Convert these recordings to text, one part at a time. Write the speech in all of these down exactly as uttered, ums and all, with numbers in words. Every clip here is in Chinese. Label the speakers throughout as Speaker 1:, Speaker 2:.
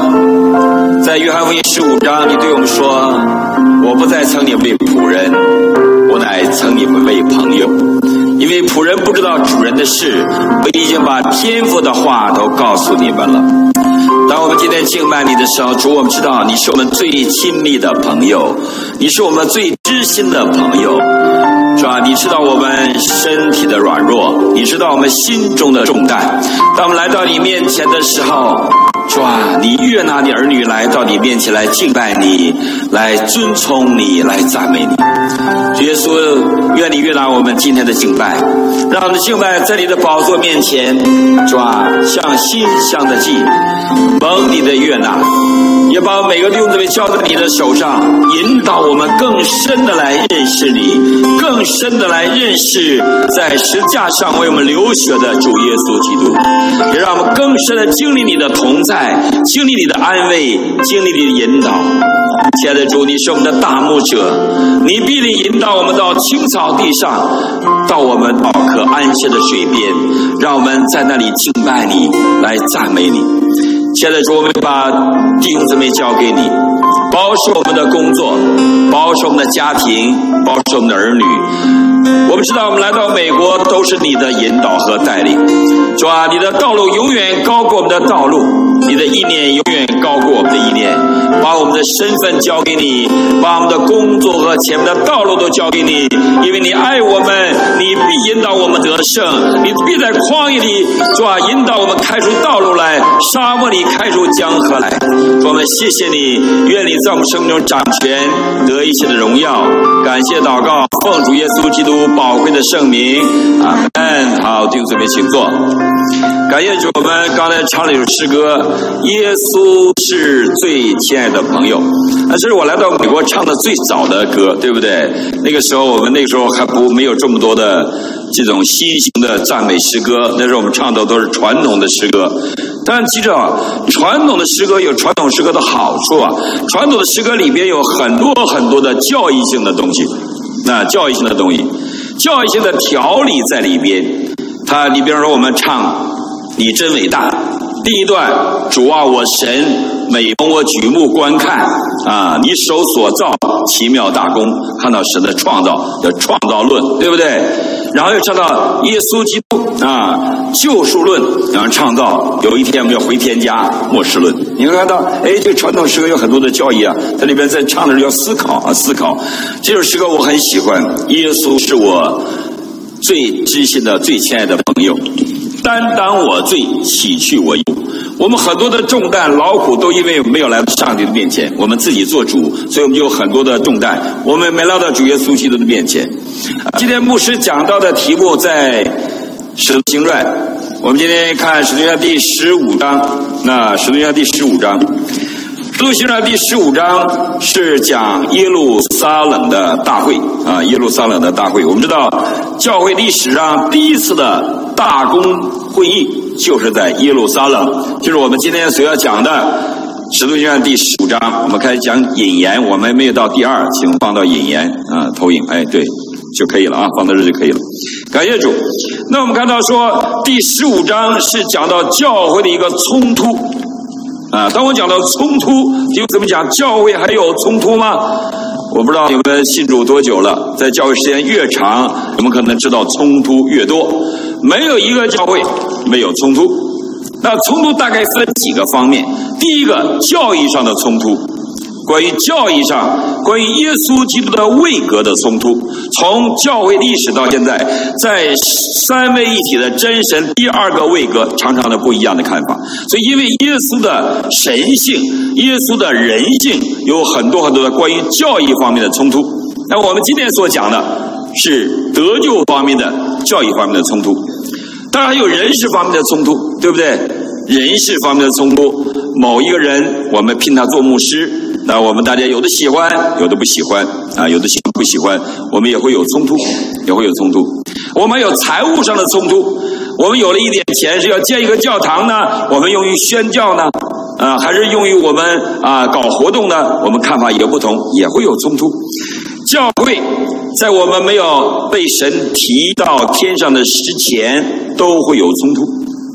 Speaker 1: 在约翰福音十五章，你对我们说，我不再称你为仆人，我乃称你们为朋友，因为仆人不知道主人的事，我已经把天父的话都告诉你们了。当我们今天敬拜你的时候，主，我们知道你是我们最亲密的朋友，你是我们最知心的朋友，主啊，你知道我们身体的软弱，你知道我们心中的重担。当我们来到你面前的时候，主啊，你悦纳你儿女来到你面前来敬拜你，来尊崇你，来赞美你。主耶稣，愿你悦纳我们今天的敬拜，让我们的敬拜在你的宝座面前，主啊，像馨香的祭，蒙你的悦纳，也把每个弟兄姊妹交在你的手上，引导我们更深的来认识你，更深的来认识在十字架上为我们流血的主耶稣基督，也让我们更深的经历你的同在，经历你的安慰，经历你的引导。亲爱的主，你是我们的大牧者，你必定引导我们到青草地上，到我们到可安歇的水边，让我们在那里敬拜你，来赞美你。亲爱的主，我们把弟兄姊妹交给你，保守我们的工作，保守我们的家庭，保守我们的儿女。我们知道我们来到美国都是你的引导和带领，主啊，你的道路永远高过我们的道路，你的意念永远高过我们的意念。把我们的身份交给你，把我们的工作和前面的道路都交给你，因为你爱我们，你必引导我们得胜，你必在旷野里，主啊，引导我们开出道路来，沙漠里开出江河来。主，我们谢谢你，愿你在我们生命中掌权，得一切的荣耀。感谢祷告，奉主耶稣基督宝贵的圣名，阿门。好，弟兄姊妹请坐。感谢主，我们刚才唱了一首诗歌，耶稣是最亲爱的朋友。那这是我来到美国唱的最早的歌，对不对？那个时候我们那个时候还不没有这么多的这种新型的赞美诗歌，那时候我们唱的都是传统的诗歌。但记着啊，传统的诗歌有传统诗歌的好处啊，传统的诗歌里边有很多很多的教义性的东西，那教义性的东西，教义性的条理在里边。它你比方说我们唱你真伟大，第一段，主啊我神，每逢我举目观看啊，你手所造奇妙大功，看到神的创造的创造论，对不对？然后又唱到耶稣基督啊救赎论，然后唱到有一天我们要回天家末世论。你会看到，哎，这传统诗歌有很多的教义啊，在里边在唱的时候要思考啊思考。这首诗歌我很喜欢，耶稣是我最知心的最亲爱的朋友，担当我罪，洗去我忧。我们很多的重担劳苦都因为没有来到上帝的面前，我们自己做主，所以我们就有很多的重担，我们没来到主耶稣基督的面前。今天牧师讲到的题目在使徒行传，我们今天看使徒行传第十五章。那使徒行传第十五章，使徒行传第十五章是讲耶路撒冷的大会啊，耶路撒冷的大会。我们知道教会历史上第一次的大公会议就是在耶路撒冷，就是我们今天所要讲的使徒行传第十五章。我们开始讲引言，我们没有到第二，请放到引言啊，投影，哎，对就可以了啊，放到这就可以了。感谢主。那我们看到说第十五章是讲到教会的一个冲突啊。当我讲到冲突，就怎么讲教会还有冲突吗？我不知道你们信主多久了，在教会时间越长，你们可能知道冲突越多。没有一个教会没有冲突。那冲突大概分几个方面。第一个，教义上的冲突，关于教义上，关于耶稣基督的位格的冲突。从教会历史到现在，在三位一体的真神第二个位格常常的不一样的看法。所以因为耶稣的神性，耶稣的人性，有很多很多的关于教义方面的冲突。那我们今天所讲的是得救方面的教义方面的冲突，当然还有人事方面的冲突，对不对？人事方面的冲突，某一个人我们聘他做牧师，那我们大家有的喜欢，有的不喜欢啊，有的喜欢不喜欢，我们也会有冲突，也会有冲突。我们有财务上的冲突，我们有了一点钱是要建一个教堂呢，我们用于宣教呢，啊，还是用于我们啊搞活动呢？我们看法也不同，也会有冲突。教会在我们没有被神提到天上的之前，都会有冲突。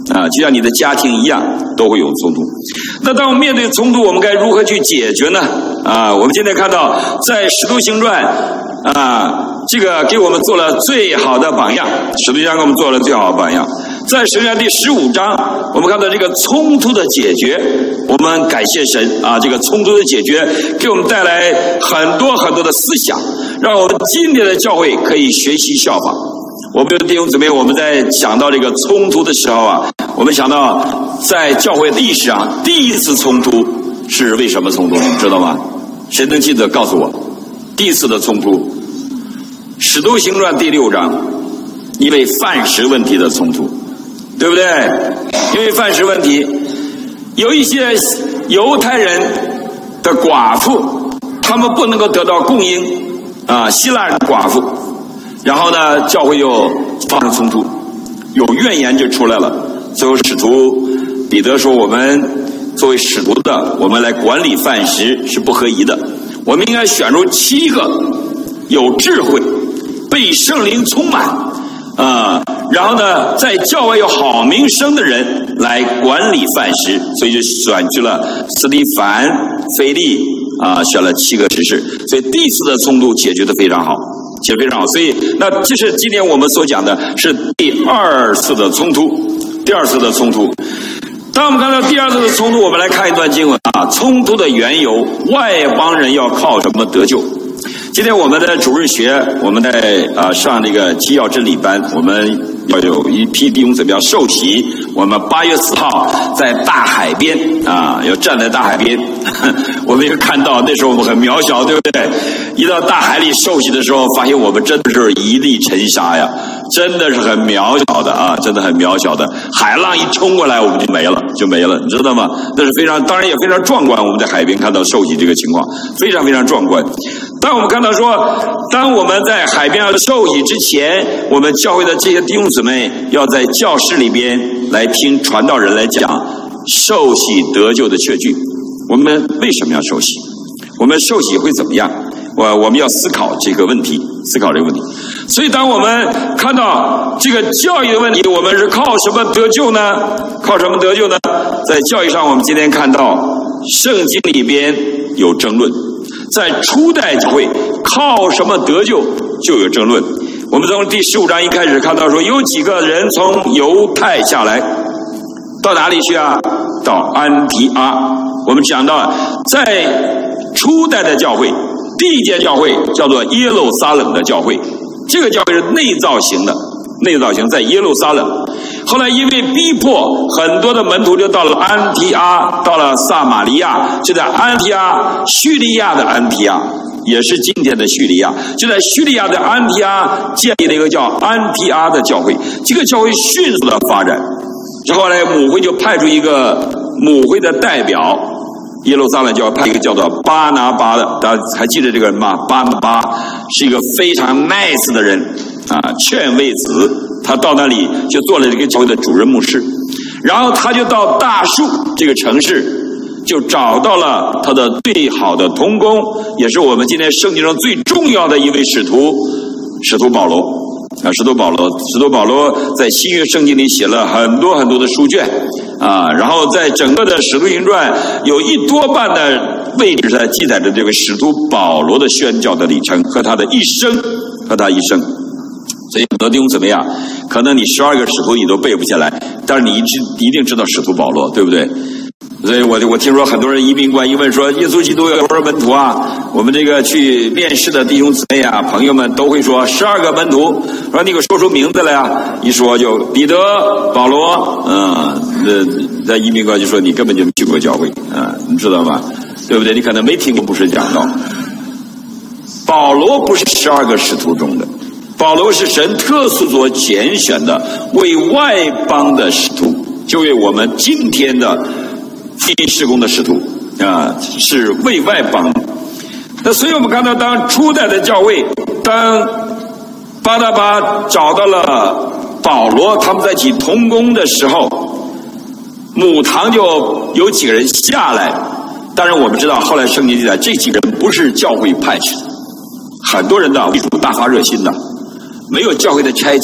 Speaker 1: 啊，就像你的家庭一样，都会有冲突。那当我们面对冲突，我们该如何去解决呢？啊，我们今天看到在《使徒行传》啊，这个给我们做了最好的榜样，使徒行传给我们做了最好的榜样。在使徒行传第十五章，我们看到这个冲突的解决，我们感谢神啊，这个冲突的解决给我们带来很多很多的思想，让我们今天的教会可以学习效仿。我们的弟兄姊妹，我们在想到这个冲突的时候啊，我们想到在教会历史上第一次冲突是为什么冲突，你知道吗？谁能记得告诉我？第一次的冲突，使徒行传第六章，因为饭食问题的冲突，对不对？因为饭食问题，有一些犹太人的寡妇，他们不能够得到供应啊，希腊人寡妇。然后呢，教会又发生冲突，有怨言就出来了。最后使徒彼得说，我们作为使徒的，我们来管理饭食是不合宜的，我们应该选出七个有智慧、被圣灵充满啊、呃，然后呢，在教会有好名声的人来管理饭食，所以就选去了斯蒂凡、腓利啊，选了七个执事。所以第一次的冲突解决得非常好。解决非常好，所以那这是今天我们所讲的是第二次的冲突，第二次的冲突。当我们看到第二次的冲突，我们来看一段经文啊，冲突的缘由，外邦人要靠什么得救？今天我们的主日学，我们在啊上这个基要真理班，我们要有一批弟兄姊妹要受洗。我们八月四号在大海边啊，要站在大海边，我们也看到那时候我们很渺小，对不对？一到大海里受洗的时候，发现我们真的是一粒尘沙呀，真的是很渺小的啊，真的很渺小的。海浪一冲过来，我们就没了，就没了，你知道吗？那是非常，当然也非常壮观。我们在海边看到受洗这个情况，非常非常壮观。当我们看到说，当我们在海边受洗之前，我们教会的这些弟兄姊妹要在教室里边来听传道人来讲受洗得救的确据。我们为什么要受洗？我们受洗会怎么样？我我们要思考这个问题，思考这个问题。所以当我们看到这个教育的问题，我们是靠什么得救呢？靠什么得救呢？在教育上，我们今天看到圣经里边有争论。在初代教会靠什么得救就有争论。我们从第十五章一开始看到说，有几个人从犹太下来，到哪里去啊？到安提阿。我们讲到在初代的教会，第一届教会叫做耶路撒冷的教会，这个教会是内造型的，内造型在耶路撒冷。后来因为逼迫，很多的门徒就到了安提阿，到了撒玛利亚，就在安提阿，叙利亚的安提阿，也是今天的叙利亚，就在叙利亚的安提阿建立了一个叫安提阿的教会。这个教会迅速的发展，之后来母会就派出一个母会的代表，耶路撒冷就要派一个叫做巴拿巴的，大家还记得这个人吗？巴拿巴是一个非常 nice 的人啊，劝慰子。他到那里就做了这个教会的主任牧师，然后他就到大树这个城市，就找到了他的最好的同工，也是我们今天圣经上最重要的一位使徒，使徒保罗啊，使徒保罗，使徒保罗在新约圣经里写了很多很多的书卷啊，然后在整个的使徒行传有一多半的位置在记载着这位使徒保罗的宣教的里程和他的一生，和他一生。所以很多弟兄姊妹啊，可能你十二个使徒你都背不下来，但是你一直一定知道使徒保罗，对不对？所以我我听说很多人移民官一问说，耶稣基督有多少门徒啊？我们这个去面试的弟兄姊妹啊，朋友们都会说十二个门徒。说你给我说出名字来啊！一说就彼得、保罗，嗯，那在移民官就说你根本就没去过教会啊，你知道吗？对不对？你可能没听过牧师讲道。保罗不是十二个使徒中的。保罗是神特殊所拣选的为外邦的使徒，就为我们今天的福音事工的使徒啊，是为外邦。那所以我们看到，当初代的教会，当巴拿巴找到了保罗，他们在一起同工的时候，母堂就有几个人下来。当然我们知道，后来圣经记载，这几个人不是教会派去的，很多人的为主大发热心的。没有教会的差遣，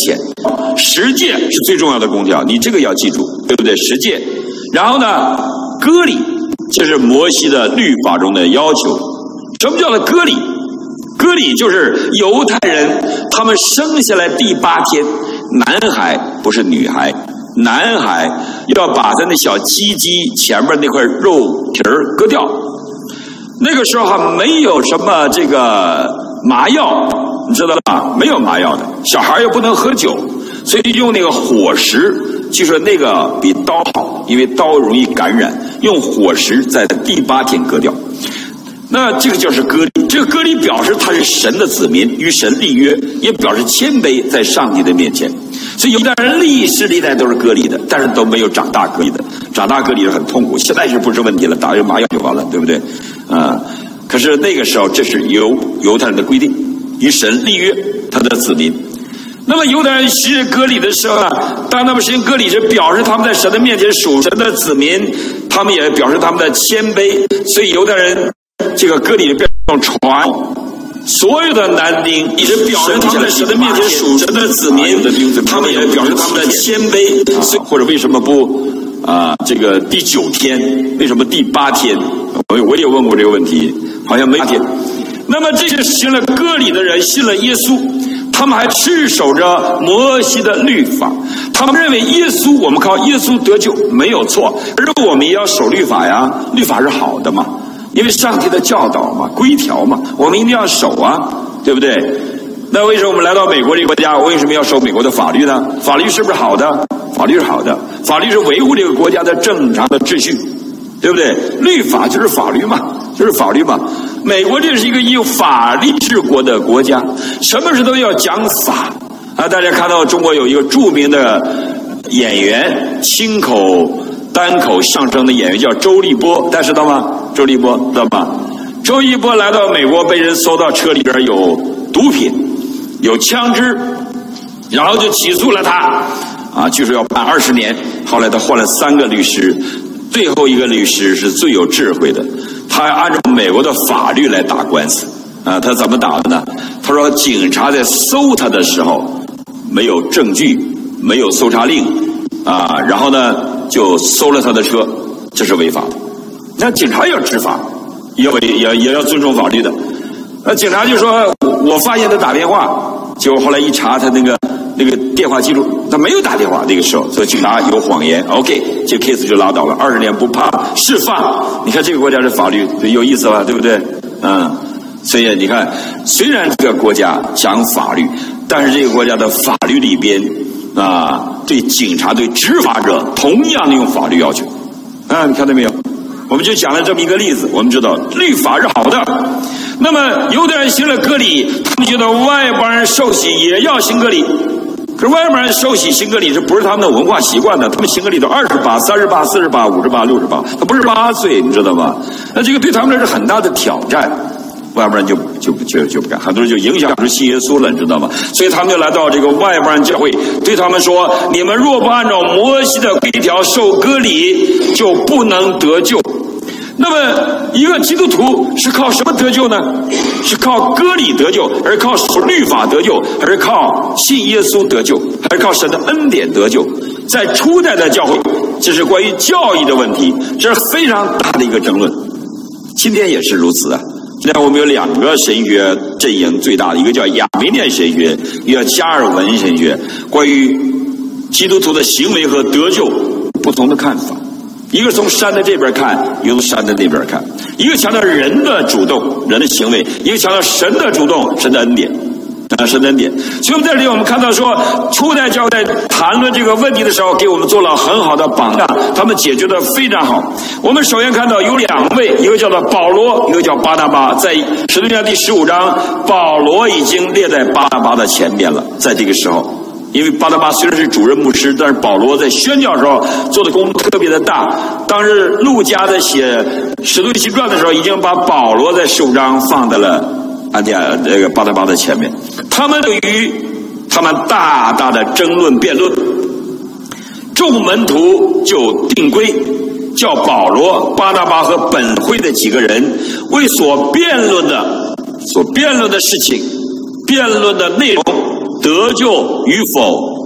Speaker 1: 十诫是最重要的公条，你这个要记住，对不对？十诫。然后呢，割礼，这是摩西的律法中的要求。什么叫做割礼？割礼就是犹太人他们生下来第八天，男孩不是女孩，男孩要把他那小鸡鸡前面那块肉皮儿割掉。那个时候还没有什么这个麻药，你知道吧？没有麻药的，小孩又不能喝酒，所以用那个火石，据说那个比刀好，因为刀容易感染，用火石在第八天割掉。那这个就是割礼，这个割礼表示他是神的子民，与神立约，也表示谦卑在上帝的面前。所以犹太人历世历代都是割礼的，但是都没有长大割礼的。长大割礼是很痛苦，现在是不是问题了？打个麻药就完了，对不对？啊、呃，可是那个时候这是犹犹太人的规定，与神立约，他的子民。那么犹太人实行割礼的时候呢，当他们实行割礼是表示他们在神的面前属神的子民，他们也表示他们的谦卑。所以犹太人这个割礼变成传，所有的男丁也是表示他们在神的面前属神的子民，他们也表示他们的谦卑。所以或者为什么不啊、呃？这个第九天，为什么第八天？我我也问过这个问题，好像没八天。那么这些行了割礼的人信了耶稣，他们还持守着摩西的律法，他们认为耶稣，我们靠耶稣得救没有错，而我们也要守律法呀，律法是好的嘛。因为上帝的教导嘛，规条嘛，我们一定要守啊，对不对？那为什么我们来到美国这个国家，为什么要守美国的法律呢？法律是不是好的？法律是好的，法律是维护这个国家的正常的秩序，对不对？律法就是法律嘛，就是法律嘛。美国这是一个有法律治国的国家，什么事都要讲法啊！大家看到中国有一个著名的演员，亲口单口相声的演员叫周立波，大家知道吗？周立波知道吗？周立波来到美国，被人搜到车里边有毒品，有枪支，然后就起诉了他，啊，据说要判二十年。后来他换了三个律师，最后一个律师是最有智慧的，他按照美国的法律来打官司。啊，他怎么打的呢？他说，警察在搜他的时候没有证据，没有搜查令，啊，然后呢就搜了他的车，这是违法的。那警察要执法，也也也要尊重法律的。那警察就说，我发现他打电话，结果后来一查他那个那个电话记录，他没有打电话。那个时候，所以警察有谎言。OK， 这 case 就拉倒了，二十年不判释放。你看这个国家的法律有意思吧？对不对？嗯，所以你看，虽然这个国家讲法律，但是这个国家的法律里边啊，对警察、对执法者同样的用法律要求。啊，你看到没有？我们就讲了这么一个例子，我们知道律法是好的。那么犹太人行了割礼，他们觉得外邦人受洗也要行割礼。可是外邦人受洗行割礼是不是他们的文化习惯呢？他们行割礼都二十八、三十八、四十八、五十八、六十八，他不是八岁，你知道吧？那这个对他们来说很大的挑战。外邦人就就就就不干，很多人就影响出信耶稣了，你知道吗？所以他们就来到这个外邦人教会，对他们说：你们若不按照摩西的规条受割礼，就不能得救。那么一个基督徒是靠什么得救呢？是靠割礼得救，还是靠守律法得救，还是靠信耶稣得救，还是靠神的恩典得救？在初代的教会，这是关于教义的问题，这是非常大的一个争论。今天也是如此啊。现在我们有两个神学阵营最大的，一个叫亚维念神学，一个叫加尔文神学，关于基督徒的行为和得救不同的看法。一个从山的这边看，一个从山的那边看，一个强调人的主动，人的行为，一个强调神的主动，神的恩典。啊，神的恩典。所以我们在这里我们看到说，初代教会在谈论这个问题的时候，给我们做了很好的榜样，他们解决的非常好。我们首先看到有两位，一个叫做保罗，一个叫巴拿巴。在使徒行传第十五章，保罗已经列在巴拿巴的前面了。在这个时候，因为巴拿巴虽然是主任牧师，但是保罗在宣教的时候做的功特别的大。当时路加在写使徒行传的时候，已经把保罗在十五章放在了安提亚这个巴拿巴的前面。他们对于他们大大的争论辩论，众门徒就定规，叫保罗、巴拿巴和本会的几个人为所辩论的所辩论的事情、辩论的内容得救与否，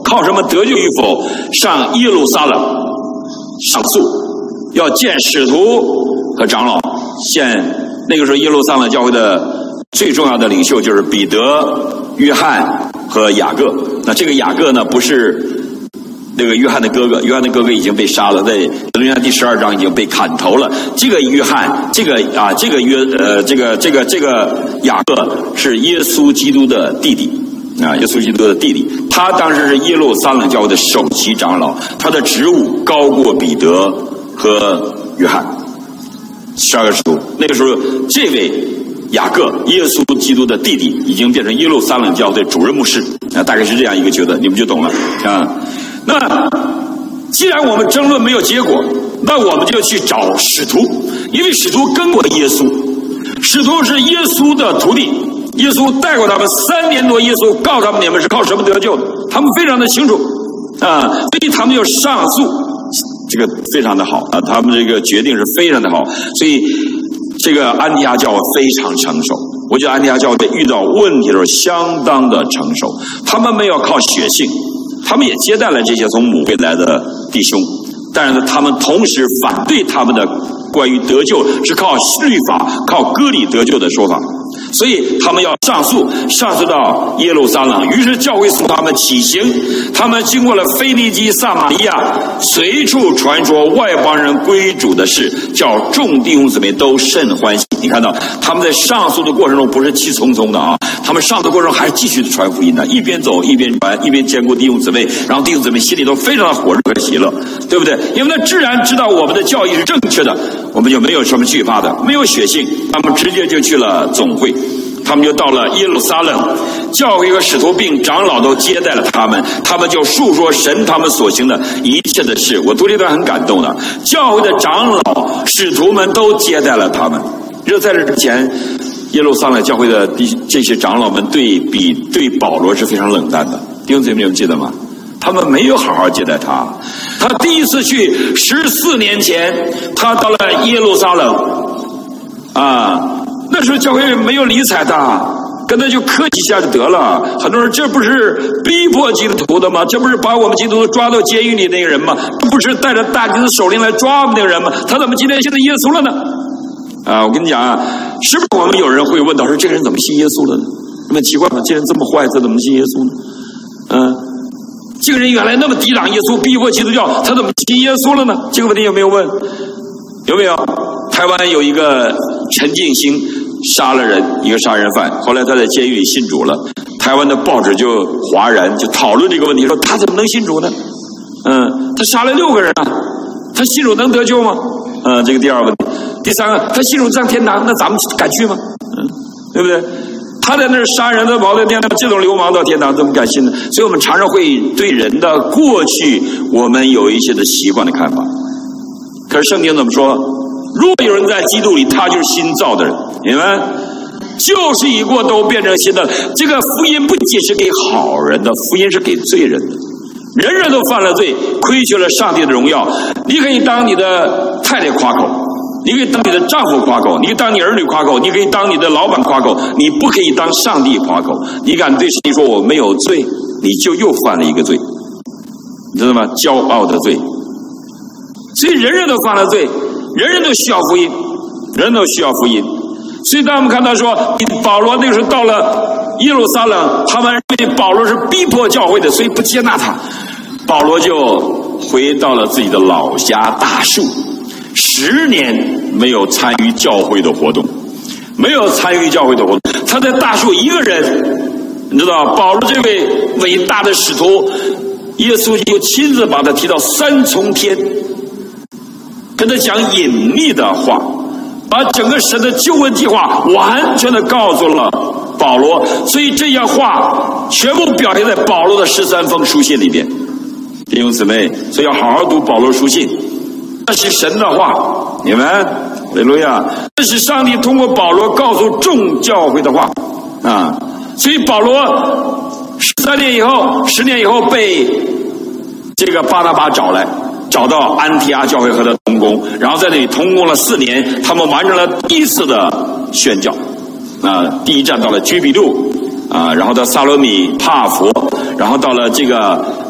Speaker 1: 靠什么得救与否，上耶路撒冷上诉，要见使徒和长老。现那个时候耶路撒冷教会的最重要的领袖就是彼得、约翰和雅各。那这个雅各呢，不是那个约翰的哥哥，约翰的哥哥已经被杀了，在《箴言》第十二章已经被砍头了。这个约翰，这个啊，这个约呃，这个这个这个雅各是耶稣基督的弟弟啊，耶稣基督的弟弟。他当时是耶路撒冷教会的首席长老，他的职务高过彼得和约翰。十二个使徒，那个时候这位雅各，耶稣基督的弟弟，已经变成耶路撒冷教会的主任牧师啊，大概是这样一个觉得，你们就懂了啊。那既然我们争论没有结果，那我们就去找使徒，因为使徒跟过耶稣，使徒是耶稣的徒弟，耶稣带过他们三年多，耶稣告诉他们你们是靠什么得救的，他们非常的清楚啊，所以他们就上诉，这个非常的好啊，他们这个决定是非常的好，所以这个安提阿教会非常成熟。我觉得安提阿教会遇到问题的时候相当的成熟，他们没有靠血性，他们也接待了这些从母会来的弟兄，但是呢，他们同时反对他们的关于得救是靠律法、靠割礼得救的说法，所以他们要上诉，上诉到耶路撒冷。于是教会送他们起行，他们经过了腓尼基、撒玛利亚，随处传说外邦人归主的事，叫众弟兄姊妹都甚欢喜。你看到他们在上诉的过程中不是气匆匆的啊，他们上诉的过程中还继续的传福音的，一边走一边传，一边兼顾弟兄姊妹，然后弟兄姊妹心里都非常的火热和喜乐，对不对？因为他自然知道我们的教义是正确的，我们就没有什么惧怕的，没有血性，他们直接就去了总会。他们就到了耶路撒冷，教会和使徒并长老都接待了他们，他们就述说神他们所行的一切的事。我读这段很感动的，教会的长老、使徒们都接待了他们。这在这之前，耶路撒冷教会的这些长老们对比对保罗是非常冷淡的，弟兄姊妹你们记得吗？他们没有好好接待他。他第一次去十四年前，他到了耶路撒冷啊。那时候教会没有理睬他，跟他就客气一下就得了。很多人这不是逼迫基督徒的吗？这不是把我们基督徒抓到监狱里那个人吗？这不是带着大金的手令来抓我们那个人吗？他怎么今天信了耶稣了呢？啊，我跟你讲啊，是不是我们有人会问到说这个人怎么信耶稣了呢？那么奇怪吗？这人这么坏，他怎么信耶稣呢？嗯，这个人原来那么抵挡耶稣，逼迫基督教，他怎么信耶稣了呢？这个问题有没有问？有没有？台湾有一个陈进兴杀了人，一个杀人犯，后来他在监狱里信主了。台湾的报纸就哗然，就讨论这个问题，说他怎么能信主呢？嗯，他杀了六个人啊，他信主能得救吗？嗯，这个第二个问题。第三个，他信主上天堂，那咱们敢去吗？嗯，对不对？他在那儿杀人的跑到天堂，这种流氓到天堂怎么敢信呢？所以我们常常会对人的过去，我们有一些的习惯的看法。可是圣经怎么说？如果有人在基督里，他就是新造的人，明白？旧事已过，都变成新的。这个福音不仅是给好人的，福音是给罪人的。人人都犯了罪，亏缺了上帝的荣耀。你可以当你的太太夸口，你可以当你的丈夫夸口，你可以当你儿女夸口，你可以当你的老板夸口，你不可以当上帝夸口。你敢对上帝说我没有罪，你就又犯了一个罪，你知道吗？骄傲的罪。所以人人都犯了罪，人人都需要福音，人人都需要福音。所以当我们看到说保罗那个时候到了耶路撒冷，他们认为保罗是逼迫教会的，所以不接纳他。保罗就回到了自己的老家大树，十年没有参与教会的活动，没有参与教会的活动。他在大树一个人，你知道保罗这位伟大的使徒，耶稣就亲自把他提到三重天，跟他讲隐秘的话，把整个神的救恩计划完全的告诉了保罗。所以这样话全部表现在保罗的十三封书信里边，弟兄姊妹，所以要好好读保罗书信，那是神的话，你们哈利路亚，这是上帝通过保罗告诉众教会的话啊。所以保罗十三年以后，十年以后被这个巴拿巴找来，找到安提阿教会和他同工，然后在那里同工了四年，他们完成了第一次的宣教啊。第一站到了居比路啊，然后到萨罗米、帕佛，然后到了这个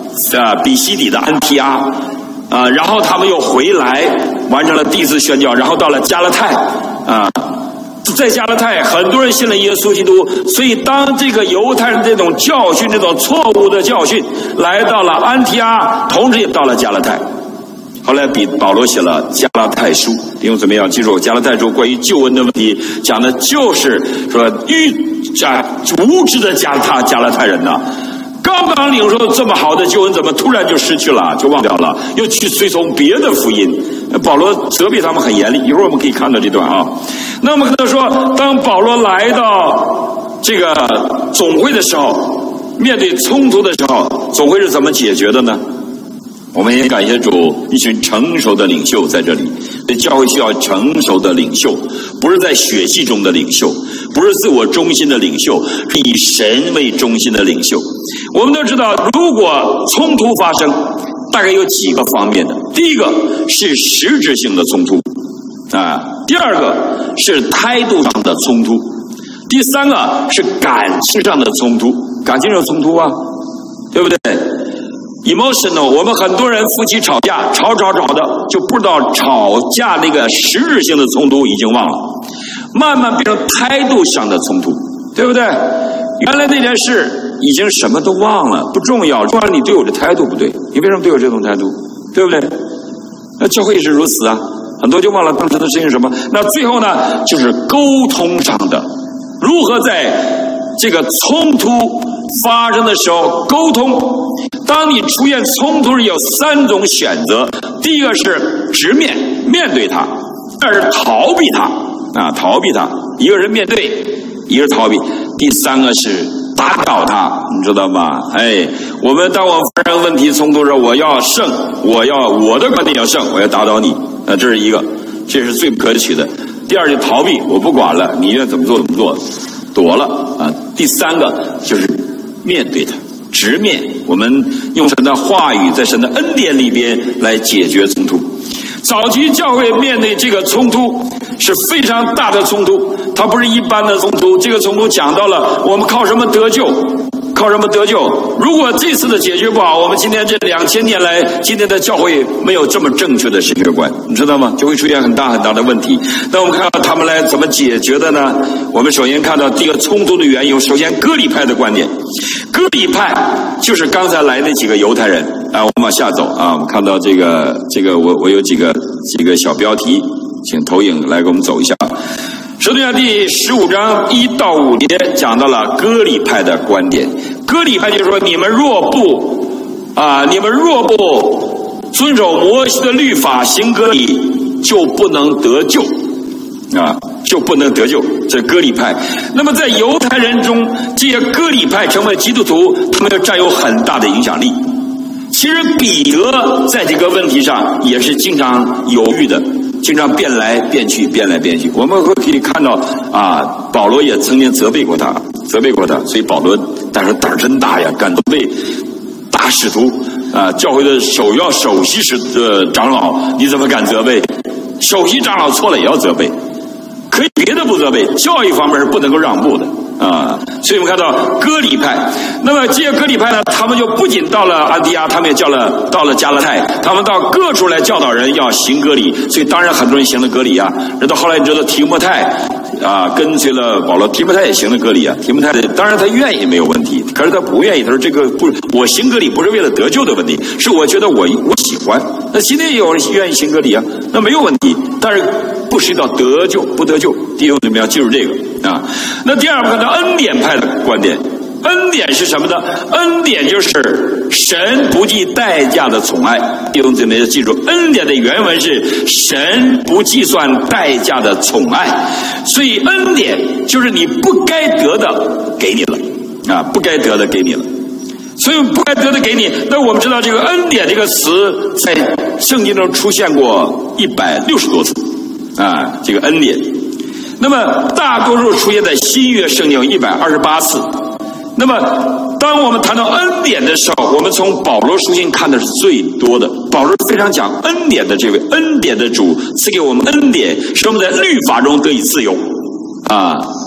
Speaker 1: 啊比西底的安提阿，啊，然后他们又回来完成了第一次宣教，然后到了加拉太啊。在加拉太，很多人信了耶稣基督，所以当这个犹太人这种教训、这种错误的教训来到了安提阿，同时也到了加拉太。后来比保罗写了加拉太书，弟兄姊妹要记住，加拉太书关于救恩的问题，讲的就是说愚啊无知的加拉加拉太人呐、啊，刚刚领受这么好的救恩，怎么突然就失去了，就忘掉了，又去随从别的福音？保罗责备他们很严厉，一会儿我们可以看到这段啊。那么看到说，当保罗来到这个总会的时候，面对冲突的时候，总会是怎么解决的呢？我们也感谢主，一群成熟的领袖在这里。教会需要成熟的领袖，不是在血气中的领袖，不是自我中心的领袖，是以神为中心的领袖。我们都知道，如果冲突发生，大概有几个方面的。第一个是实质性的冲突啊，第二个是态度上的冲突，第三个是感情上的冲突。感情上的冲突啊，对不对？emotional， 我们很多人夫妻吵架，吵吵吵的就不知道吵架那个实质性的冲突已经忘了，慢慢变成态度上的冲突，对不对？原来那件事已经什么都忘了，不重要，重要你对我的态度不对，你为什么对我这种态度，对不对？那教会也是如此啊，很多就忘了当时的事情是什么。那最后呢，就是沟通上的，如何在这个冲突发生的时候沟通。当你出现冲突时，有三种选择：第一个是直面面对它，二是逃避它啊，逃避它；一个是面对，一个是逃避；第三个是打倒它，你知道吗？哎，我们当我们发生问题冲突时，我要胜，我要我的观点要胜，我要打倒你啊，这是一个，这是最不可取的。第二就逃避，我不管了，你愿怎么做怎么做，躲了啊。第三个就是面对它。直面，我们用神的话语，在神的恩典里边来解决冲突。早期教会面对这个冲突是非常大的冲突，它不是一般的冲突。这个冲突讲到了我们靠什么得救，靠什么得救？如果这次的解决不好，我们今天这两千年来，今天的教会没有这么正确的神学观，你知道吗？就会出现很大很大的问题。那我们看到他们来怎么解决的呢？我们首先看到第一个冲突的缘由，首先割礼派的观点。割礼派就是刚才来那几个犹太人啊，我们往下走啊，我们看到这个这个我我有几个几个小标题，请投影来给我们走一下。使徒行传第十五章一到五节讲到了割礼派的观点。割礼派就是说，你们若不啊，你们若不遵守摩西的律法行割礼，就不能得救啊。就不能得救，这割礼派。那么在犹太人中，这些割礼派成为基督徒，他们要占有很大的影响力。其实彼得在这个问题上也是经常犹豫的，经常变来变去，变来变去。我们会可以看到啊，保罗也曾经责备过他，责备过他。所以保罗但是胆儿真大呀，敢责备大使徒啊，教会的首要首席使呃长老，你怎么敢责备？首席长老错了也要责备。可以别的不责备，教育方面是不能够让步的啊。所以我们看到割礼派，那么这些割礼派呢，他们就不仅到了安提阿，他们也叫了到了加拉太，他们到各处来教导人要行割礼。所以当然很多人行了割礼啊。直到后来你知道提摩太啊跟随了保罗，提摩太也行了割礼啊。提摩太当然他愿意没有问题，可是他不愿意，他说这个不，我行割礼不是为了得救的问题，是我觉得我我喜欢。那今天也有人愿意行割礼啊，那没有问题，但是不涉及到得救不得救，弟兄姊妹要记住这个啊。那第二，我们看到恩典派的观点，恩典是什么呢？恩典就是神不计代价的宠爱。弟兄姊妹要记住，恩典的原文是神不计算代价的宠爱，所以恩典就是你不该得的给你了啊，不该得的给你了。所以不该得的给你。那我们知道这个恩典这个词在圣经中出现过一百六十多次啊，这个恩典。那么大多数出现在新约圣经一百二十八次。那么当我们谈到恩典的时候，我们从保罗书信看的是最多的。保罗非常讲恩典的这位恩典的主赐给我们恩典，使我们在律法中得以自由啊。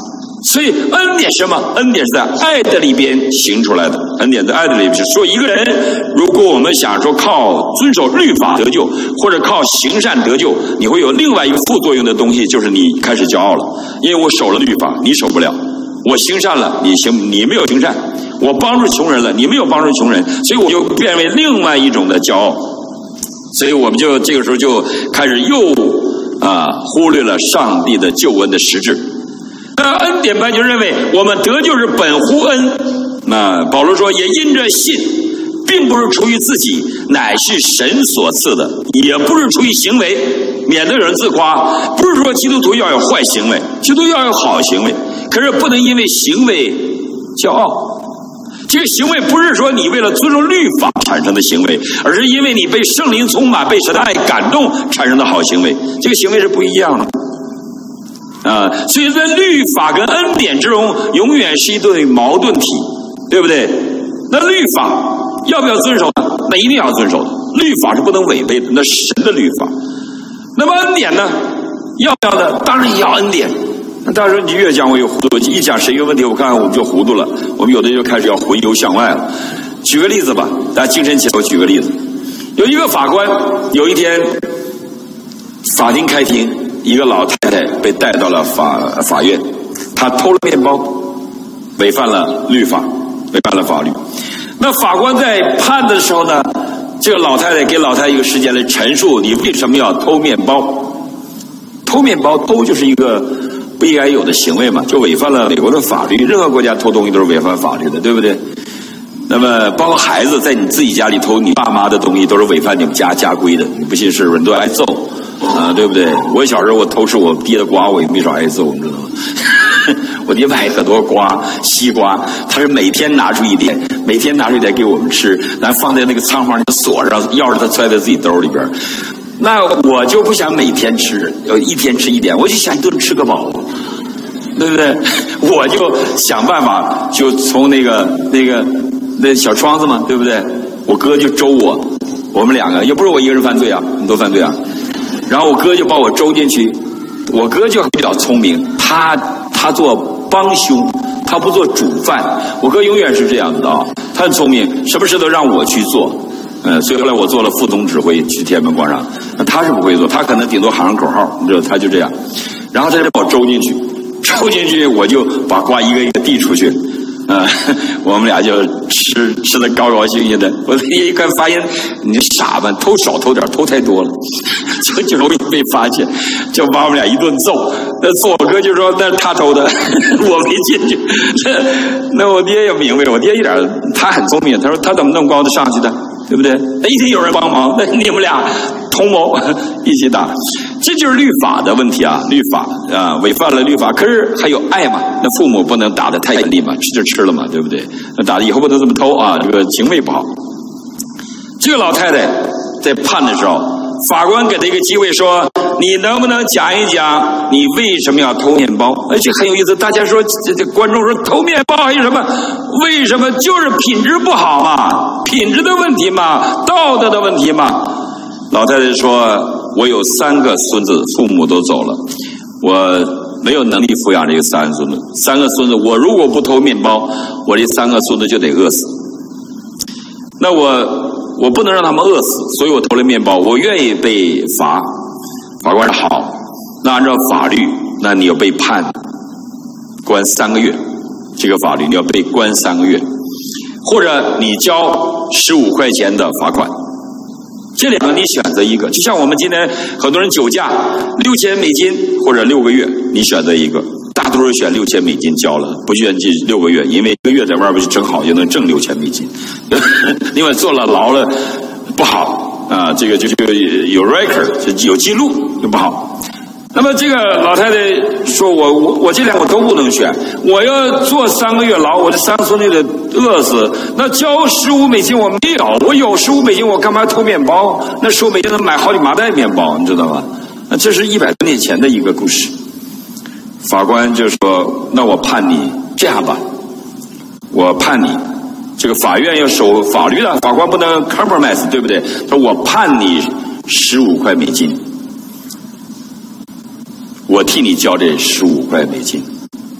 Speaker 1: 所以恩典是什么？恩典是在爱的里边行出来的。恩典在爱的里边。说一个人，如果我们想说靠遵守律法得救，或者靠行善得救，你会有另外一个副作用的东西，就是你开始骄傲了。因为我守了律法，你守不了；我行善了，你行，你没有行善；我帮助穷人了，你没有帮助穷人，所以我就变为另外一种的骄傲。所以我们就这个时候就开始又啊忽略了上帝的救恩的实质。那恩典派就认为我们得救是本乎恩，那保罗说也因着信，并不是出于自己，乃是神所赐的，也不是出于行为，免得有人自夸。不是说基督徒要有坏行为，基督徒要有好行为，可是不能因为行为骄傲。这个行为不是说你为了遵守律法产生的行为，而是因为你被圣灵充满，被神的爱感动产生的好行为，这个行为是不一样的。啊，所以在律法跟恩典之中，永远是一对矛盾体，对不对？那律法要不要遵守呢？那一定要遵守的，律法是不能违背的，那是神的律法。那么恩典呢？要不要呢？当然也要恩典。那到时候你越讲我有糊涂，一讲神学问题，我看看我们就糊涂了，我们有的就开始要回游向外了。举个例子吧，大家精神起来，我举个例子。有一个法官，有一天法庭开庭。一个老太太被带到了法法院，她偷了面包，违反了律法，违反了法律。那法官在判的时候呢，这个老太太给老太太一个时间来陈述你为什么要偷面包。偷面包，偷就是一个不应该有的行为嘛，就违反了美国的法律。任何国家偷东西都是违反法律的，对不对？那么包括孩子在你自己家里偷你爸妈的东西，都是违反你们家家规的。你不信是人都挨揍啊，对不对？我小时候我偷吃我爹的瓜，我也没少挨揍，你知道吗？我爹买很多瓜，西瓜，他是每天拿出一点，每天拿出一点给我们吃，然后放在那个仓房里锁上，钥匙他揣在自己兜里边。那我就不想每天吃，要一天吃一点，我就想一顿吃个饱，对不对？我就想办法，就从那个那个那小窗子嘛，对不对？我哥就周我，我们两个也不是我一个人犯罪啊，你都犯罪啊。然后我哥就把我周进去，我哥就比较聪明，他他做帮凶，他不做主犯。我哥永远是这样子的啊，他很聪明，什么事都让我去做。嗯，所以后来我做了副总指挥去天安门广场，那他是不会做，他可能顶多喊上口号，你知道，他就这样。然后他就把我周进去，周进去我就把瓜一个一个递出去。啊、呃，我们俩就吃吃的高高兴兴的。我一看发现你傻吧，偷少偷点，偷太多了，就就容易被发现，就把我们俩一顿揍。那揍我哥就说那是他偷的，我没进去。那我爹也明白，我爹一点他很聪明，他说他怎么那么高的上去的，对不对？那一定有人帮忙，那你们俩同谋一起打。这就是律法的问题啊，律法啊，违反了律法。可是还有爱嘛？那父母不能打得太严厉嘛，吃就吃了嘛，对不对？那打的以后不能这么偷啊，这个行为不好。这个老太太在判的时候，法官给她一个机会说：“你能不能讲一讲你为什么要偷面包？”而且很有意思，大家说这这观众说偷面包还有什么？为什么？就是品质不好嘛，品质的问题嘛，道德的问题嘛。老太太说。我有三个孙子，父母都走了，我没有能力抚养这个三个孙子。三个孙子，我如果不偷面包，我这三个孙子就得饿死。那我我不能让他们饿死，所以我偷了面包，我愿意被罚。法官说好，那按照法律，那你要被判关三个月。这个法律你要被关三个月，或者你交十五块钱的罚款。这两个你选择一个，就像我们今天很多人酒驾，六千美金或者六个月，你选择一个。大多数选六千美金交了，不选这六个月，因为一个月在外边就正好就能挣六千美金。另外坐了牢了不好啊，这个就是有 record 就有记录就不好。那么这个老太太说我我我这两个都不能选，我要坐三个月牢，我这三个孙子得饿死。那交十五美金我没有，我有十五美金，我干嘛要偷面包？那十五美金能买好几麻袋面包，你知道吗？那这是一百多年前的一个故事。法官就说：“那我判你这样吧，我判你，这个法院要守法律的，法官不能 compromise， 对不对？他说我判你十五块美金。”我替你交这十五块美金，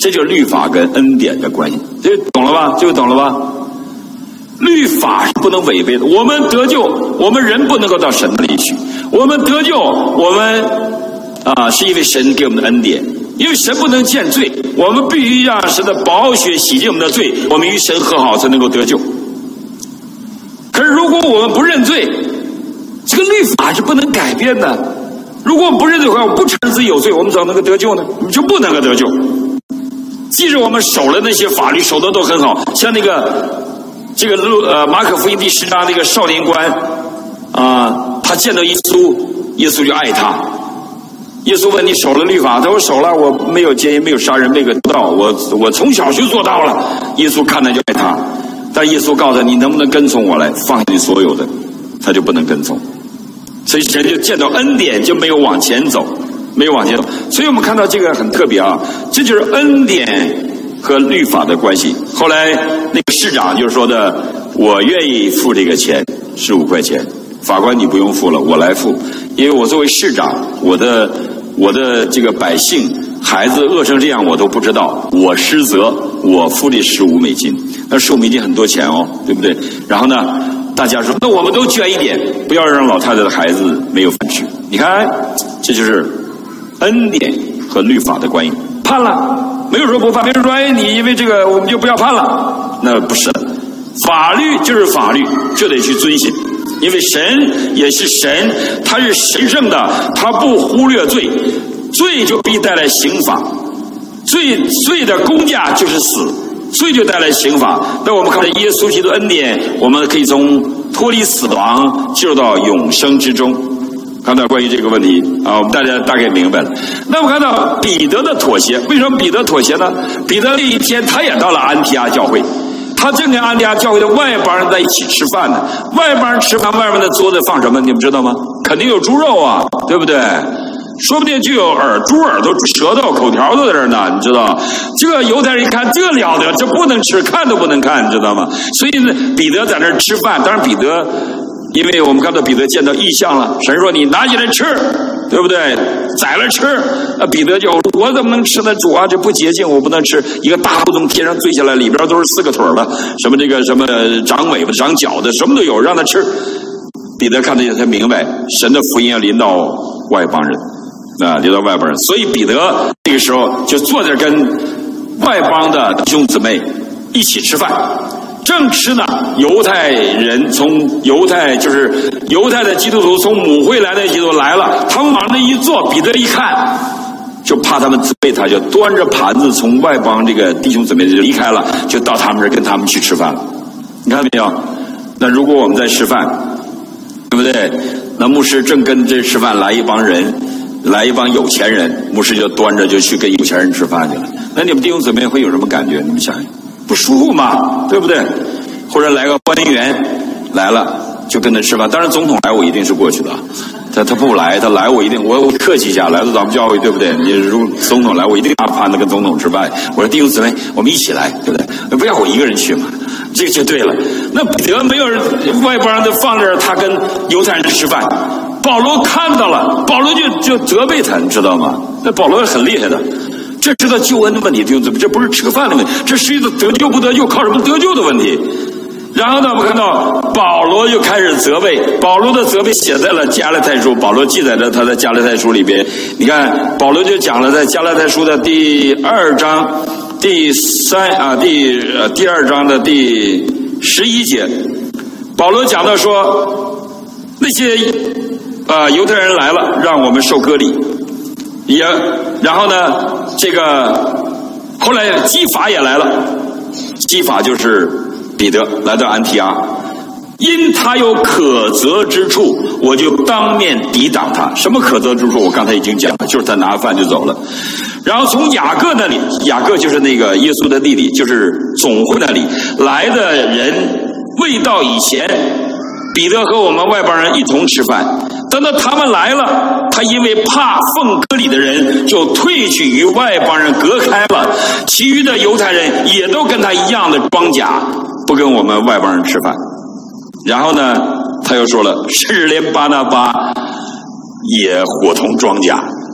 Speaker 1: 这就是律法跟恩典的关系，这懂了吧？这个懂了吧？律法是不能违背的。我们得救，我们人不能够到神那里去。我们得救，我们啊，是因为神给我们的恩典。因为神不能见罪，我们必须让神的宝血洗净我们的罪，我们与神和好才能够得救。可是如果我们不认罪，这个律法是不能改变的。如果我们不认罪的话，我不承认自己有罪，我们怎么能够得救呢？我们就不能够得救。即使我们守了那些法律，守的都很好，像那个这个路呃马可福音第十章那个少年官啊、呃，他见到耶稣，耶稣就爱他。耶稣问你守了律法，他说守了，我没有奸淫，没有杀人，没有偷盗，我我从小就做到了。耶稣看他就爱他，但耶稣告诉他，你能不能跟从我来，放下你所有的，他就不能跟从。所以神就见到恩典就没有往前走，没有往前走。所以我们看到这个很特别啊，这就是恩典和律法的关系。后来那个市长就说的，我愿意付这个钱，十五块钱，法官你不用付了，我来付，因为我作为市长，我的我的这个百姓孩子饿成这样我都不知道，我失责，我付这十五美金，那十五美金很多钱哦，对不对？然后呢，大家说那我们都捐一点，不要让老太太的孩子没有饭吃。你看，这就是恩典和律法的关系。判了，没有说不判，没有说哎你因为这个我们就不要判了，那不是的。法律就是法律，就得去遵循。因为神也是神，他是神圣的，他不忽略罪，罪就必带来刑罚，罪罪的工价就是死，罪就带来刑罚。那我们看到耶稣基督恩典，我们可以从脱离死亡进入到永生之中。看到关于这个问题啊，我们大家大概明白了。那我们看到彼得的妥协，为什么彼得妥协呢？彼得那一天他也到了安提阿教会。他正跟安提阿教会的外邦人在一起吃饭呢，外邦人吃饭，外面的桌子放什么？你们知道吗？肯定有猪肉啊，对不对？说不定就有耳猪耳朵、舌头、口条都在这儿呢，你知道？这个犹太人一看，这了得，这不能吃，看都不能看，你知道吗？所以呢，彼得在那儿吃饭。当然，彼得，因为我们看到彼得见到异象了，神说你拿起来吃，对不对？宰了吃。那彼得就我怎么能吃呢？主啊，这不洁净，我不能吃。一个大胡从天上坠下来，里边都是四个腿的，什么这个什么长尾巴、长脚的，什么都有，让他吃。彼得看得才明白，神的福音要临到外邦人，啊，临到外邦人。所以彼得这个时候就坐在跟外邦的弟兄姊妹一起吃饭。正吃呢，犹太人从犹太就是犹太的基督徒从母会来的基督徒来了，他们往那一坐，彼得一看，就怕他们责备他，就端着盘子从外邦这个弟兄姊妹就离开了，就到他们这儿跟他们去吃饭了。你看没有？那如果我们在吃饭，对不对？那牧师正跟这吃饭，来一帮人，来一帮有钱人，牧师就端着就去跟有钱人吃饭去了。那你们弟兄姊妹会有什么感觉？你们想想。不舒服嘛，对不对？或者来个官员来了就跟他吃饭，当然总统来我一定是过去的，他他不来，他来我一定我我客气一下，来到咱们教会，对不对？你如总统来，我一定拿盘子跟总统吃饭。我说弟兄姊妹，我们一起来，对不对？不要我一个人去嘛，这个就对了。那彼得没有人，外邦人都放这儿，他跟犹太人吃饭。保罗看到了，保罗就就责备他，你知道吗？那保罗很厉害的。这知道救恩的问题，弟兄姊妹，这不是吃个饭的问题，这是一个得救不得救，靠什么得救的问题。然后呢，我们看到保罗又开始责备，保罗的责备写在了加拉太书，保罗记载着他在加拉太书里边。你看，保罗就讲了，在加拉太书的第二章第三啊第呃第二章的第十一节，保罗讲到说，那些啊犹太人来了，让我们受割礼。也，然后呢，这个后来基法也来了，基法就是彼得来到安提阿，因他有可责之处，我就当面抵挡他。什么可责之处？我刚才已经讲了，就是他拿饭就走了。然后从雅各那里，雅各就是那个耶稣的弟弟，就是总会那里来的人，未到以前，彼得和我们外邦人一同吃饭。等到他们来了，他因为怕奉割礼的人，就退去与外邦人隔开了。其余的犹太人也都跟他一样的装甲，不跟我们外邦人吃饭。然后呢，他又说了，甚至连巴拿巴也伙同装甲，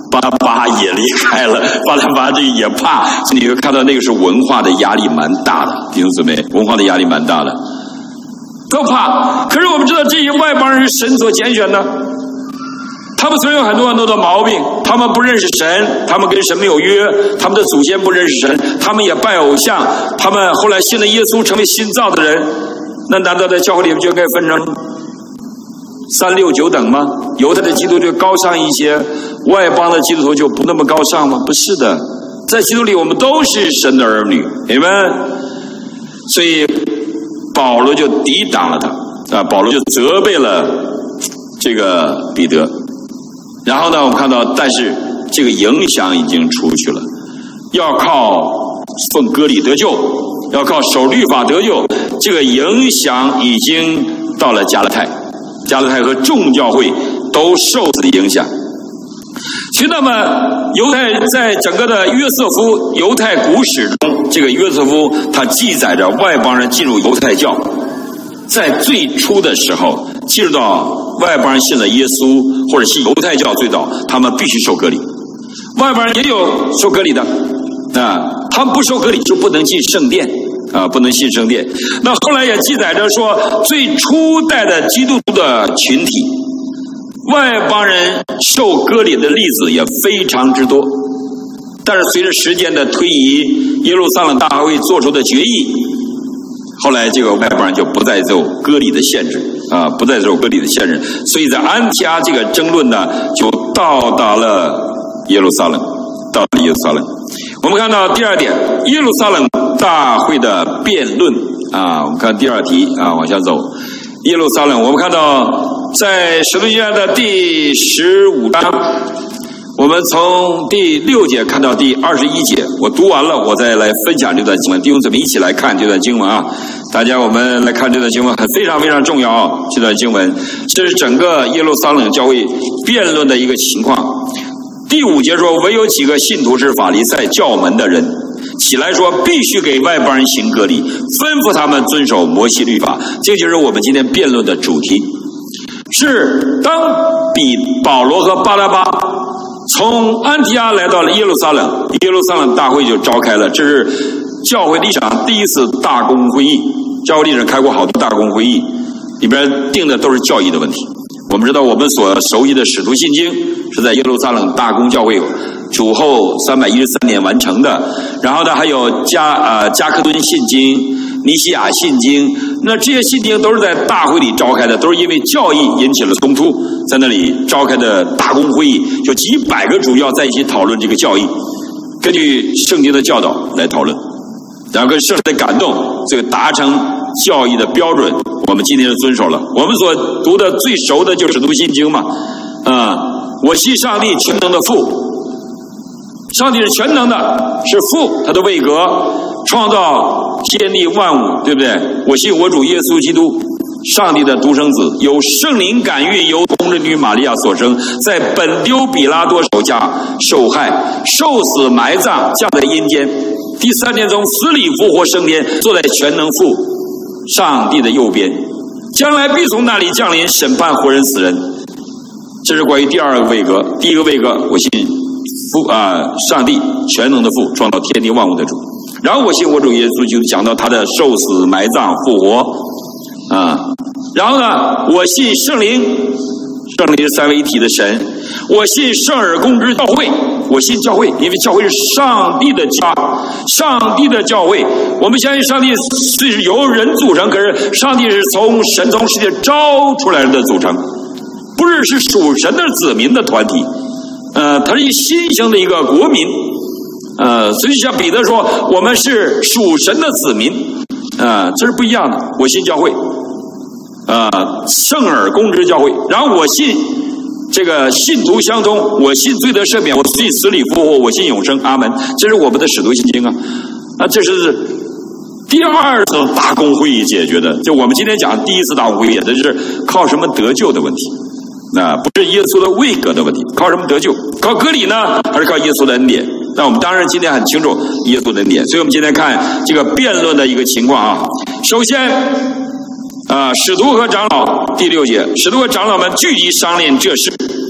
Speaker 1: 巴拉巴也离开了，巴拉巴这个也怕，所以你会看到那个是文化的压力蛮大的，弟兄姊妹，文化的压力蛮大的，都怕。可是我们知道这些外邦人是神所拣选的，他们虽然有很多很多的毛病，他们不认识神，他们跟神没有约，他们的祖先不认识神，他们也拜偶像，他们后来信了耶稣，成为新造的人，那难道在教会里面就该分成三六九等吗？犹太的基督就高尚一些，外邦的基督徒就不那么高尚吗？不是的，在基督里我们都是神的儿女，明白？所以保罗就抵挡了他啊，保罗就责备了这个彼得。然后呢，我们看到，但是这个影响已经出去了，要靠奉割礼得救，要靠守律法得救，这个影响已经到了加拉太。加拉太和众教会都受此的影响。其实那么犹太在整个的约瑟夫犹太古史中，这个约瑟夫他记载着外邦人进入犹太教，在最初的时候进入到外邦人信了耶稣或者信犹太教，最早他们必须受割礼，外邦人也有受割礼的啊，他们不受割礼就不能进圣殿啊，不能进圣殿。那后来也记载着说，最初代的基督徒的群体，外邦人受割礼的例子也非常之多。但是随着时间的推移，耶路撒冷大会做出的决议，后来这个外邦人就不再受割礼的限制啊，不再受割礼的限制。所以在安提阿这个争论呢，就到达了耶路撒冷，到了耶路撒冷。我们看到第二点，耶路撒冷大会的辩论啊，我们看第二题啊，往下走。耶路撒冷，我们看到在使徒行传的第十五章，我们从第六节看到第二十一节，我读完了，我再来分享这段经文，弟兄姊妹一起来看这段经文啊！大家我们来看这段经文，很非常非常重要啊！这段经文，这是整个耶路撒冷教会辩论的一个情况。第五节说，唯有几个信徒是法利赛教门的人，起来说必须给外邦人行割礼，吩咐他们遵守摩西律法。这就是我们今天辩论的主题。是当比保罗和巴拉巴从安提阿来到了耶路撒冷，耶路撒冷大会就召开了，这是教会历史上第一次大公会议。教会历史上开过好多大公会议，里边定的都是教义的问题。我们知道我们所熟悉的使徒信经是在耶路撒冷大公教会主后三百一十三年完成的，然后呢还有加呃加克敦信经、尼西亚信经，那这些信经都是在大会里召开的，都是因为教义引起了冲突，在那里召开的大公会议，就几百个主要在一起讨论这个教义，根据圣经的教导来讨论，然后跟圣灵的感动，这个达成教义的标准，我们今天就遵守了。我们所读的最熟的就是使徒信经嘛，啊、嗯，我信上帝全能的父，上帝是全能的，是父，他的位格创造天地万物，对不对？我信我主耶稣基督，上帝的独生子，由圣灵感孕，由童贞女玛利亚所生，在本丢比拉多手下受害，受死埋葬，降在阴间，第三天从死里复活升天，坐在全能父上帝的右边，将来必从那里降临审判活人死人。这是关于第二个位格。第一个位格，我信父啊、呃，上帝全能的父，创造天地万物的主。然后我信我主耶稣，就讲到他的受死埋葬复活啊。然后呢，我信圣灵，圣灵是三位一体的神。我信圣而公之教会，我信教会，因为教会是上帝的家，上帝的教会。我们相信上帝虽是由人组成，可是上帝是从神从世界招出来的组成，不是是属神的子民的团体。呃，它是一新兴的一个国民。呃，所以像彼得说，我们是属神的子民。呃，这是不一样的。我信教会，呃，圣而公之教会。然后我信。这个信徒相通，我信罪得赦免，我信死里复活，我信永生，阿门。这是我们的使徒信经啊，啊，这是第二次大公会议解决的。就我们今天讲第一次大公会议，这是靠什么得救的问题，那不是耶稣的位格的问题，靠什么得救？靠割礼呢，还是靠耶稣的恩典？那我们当然今天很清楚耶稣的恩典，所以我们今天看这个辩论的一个情况啊。首先。啊，使徒和长老第六节，使徒和长老们聚集商量这事，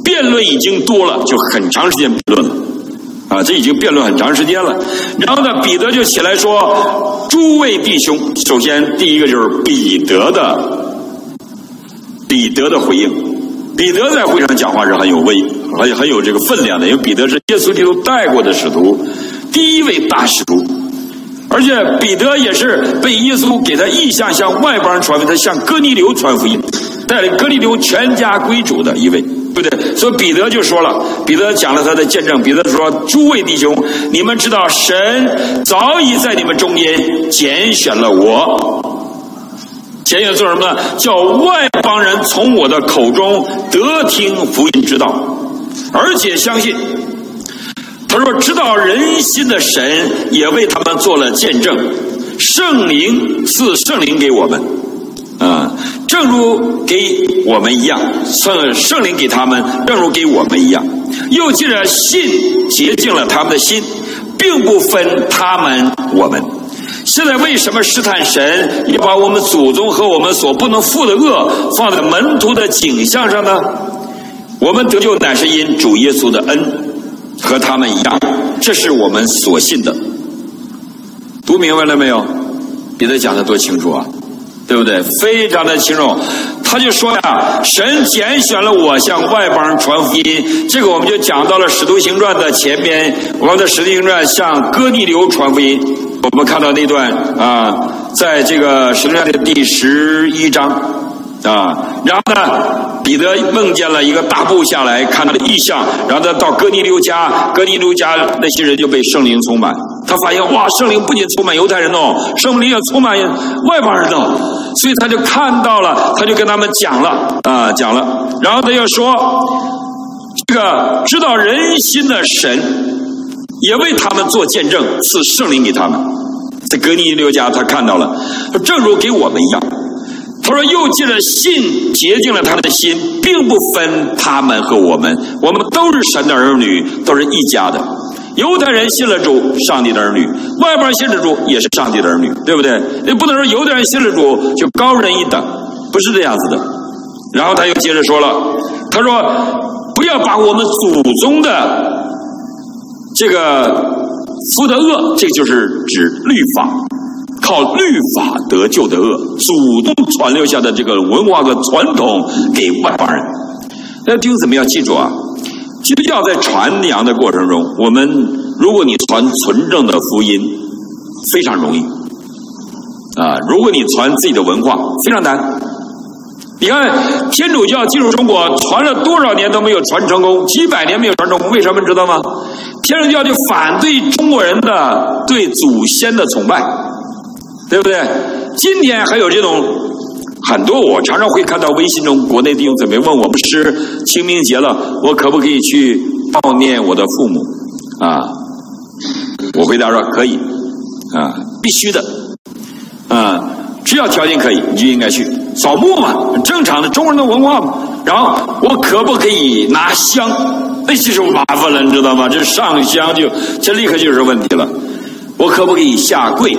Speaker 1: 辩论已经多了，就很长时间辩论了。啊，这已经辩论很长时间了。然后呢，彼得就起来说：“诸位弟兄，首先第一个就是彼得的彼得的回应。彼得在会上讲话是很有威、很很有这个分量的，因为彼得是耶稣基督带过的使徒，第一位大使徒。而且彼得也是被耶稣给他意向向外邦人传福音，他向哥尼流传福音，带领哥尼流全家归主的一位。”对不对？所以彼得就说了，彼得讲了他的见证。彼得说：“诸位弟兄，你们知道神早已在你们中间拣选了我，拣选做什么呢？叫外邦人从我的口中得听福音之道，而且相信。他说，知道人心的神也为他们做了见证，圣灵赐圣灵给我们。”啊、嗯，正如给我们一样，圣圣灵给他们，正如给我们一样，又借着信洁净了他们的心，并不分他们我们。现在为什么试探神，要把我们祖宗和我们所不能负的恶放在门徒的景象上呢？我们得救乃是因主耶稣的恩，和他们一样，这是我们所信的。读明白了没有？彼得讲得多清楚啊！对不对？非常的清楚。他就说呀，神拣选了我向外邦人传福音。这个我们就讲到了使徒行传的前边，我们的使徒行传向哥尼流传福音，我们看到那段啊，在这个使徒行传的第十一章啊，然后呢，彼得梦见了一个大布下来，看到了异象，然后他到哥尼流家，哥尼流家那些人就被圣灵充满。他发现哇，圣灵不仅充满犹太人哦，圣灵也充满外邦人哦，所以他就看到了，他就跟他们讲了啊，讲了，然后他又说，这个知道人心的神也为他们做见证，赐圣灵给他们。在哥尼流家他看到了，正如给我们一样。他说又借着信洁净了他们的心，并不分他们和我们，我们都是神的儿女，都是一家的。犹太人信了主，上帝的儿女；外邦人信了主，也是上帝的儿女，对不对？你不能说犹太人信了主就高人一等，不是这样子的。然后他又接着说了，他说不要把我们祖宗的这个负的恶，这就是指律法，靠律法得救的恶，祖宗传留下的这个文化和传统给外邦人。那弟兄姊妹要记住啊，基督教在传扬的过程中，我们如果你传纯正的福音，非常容易啊；如果你传自己的文化，非常难。你看天主教进入中国，传了多少年都没有传成功，几百年没有传成功，为什么知道吗？天主教就反对中国人的对祖先的崇拜，对不对？今天还有这种很多，我常常会看到微信中国内弟兄姊妹问我们是清明节了，我可不可以去悼念我的父母啊？我回答说可以啊，必须的啊，只要条件可以，你就应该去扫墓嘛，很正常的中国人的文化嘛。然后我可不可以拿香？那就是麻烦了，你知道吗？这上香就这立刻就是问题了。我可不可以下跪？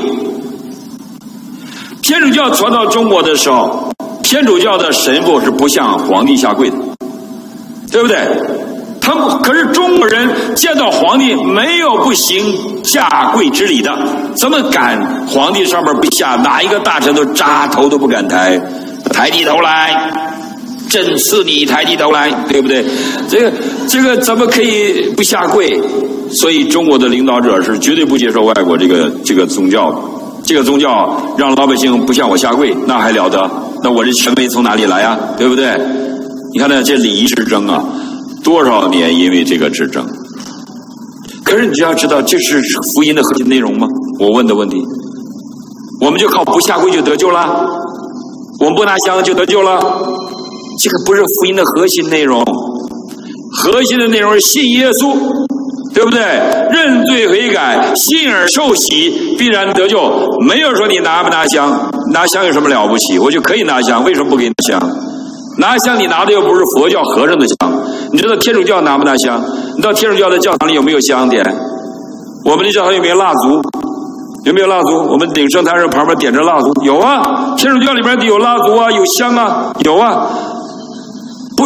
Speaker 1: 天主教传到中国的时候，天主教的神父是不向皇帝下跪的，对不对？他们可是中国人见到皇帝没有不行下跪之礼的，怎么敢皇帝上面不下？哪一个大臣都扎头都不敢抬，抬起头来，朕赐你抬起头来，对不对？这个这个怎么可以不下跪？所以中国的领导者是绝对不接受外国这个这个宗教的。这个宗教让老百姓不向我下跪，那还了得？那我这权威从哪里来啊？对不对？你看呢，这礼仪之争啊，多少年因为这个之争。可是你就要知道，这是福音的核心内容吗？我问的问题，我们就靠不下跪就得救了？我们不拿香就得救了？这个不是福音的核心内容。核心的内容是信耶稣，对不对？认罪悔改，信而受洗，必然得救。没有说你拿不拿香，拿香有什么了不起？我就可以拿香，为什么不给你拿香？拿香你拿的又不是佛教和尚的香。你知道天主教拿不拿香？你知道天主教的教堂里有没有香点？我们的教堂有没有蜡烛？有没有蜡烛？我们顶圣坛上旁边点着蜡烛，有啊。天主教里边有蜡烛啊，有香啊，有啊。不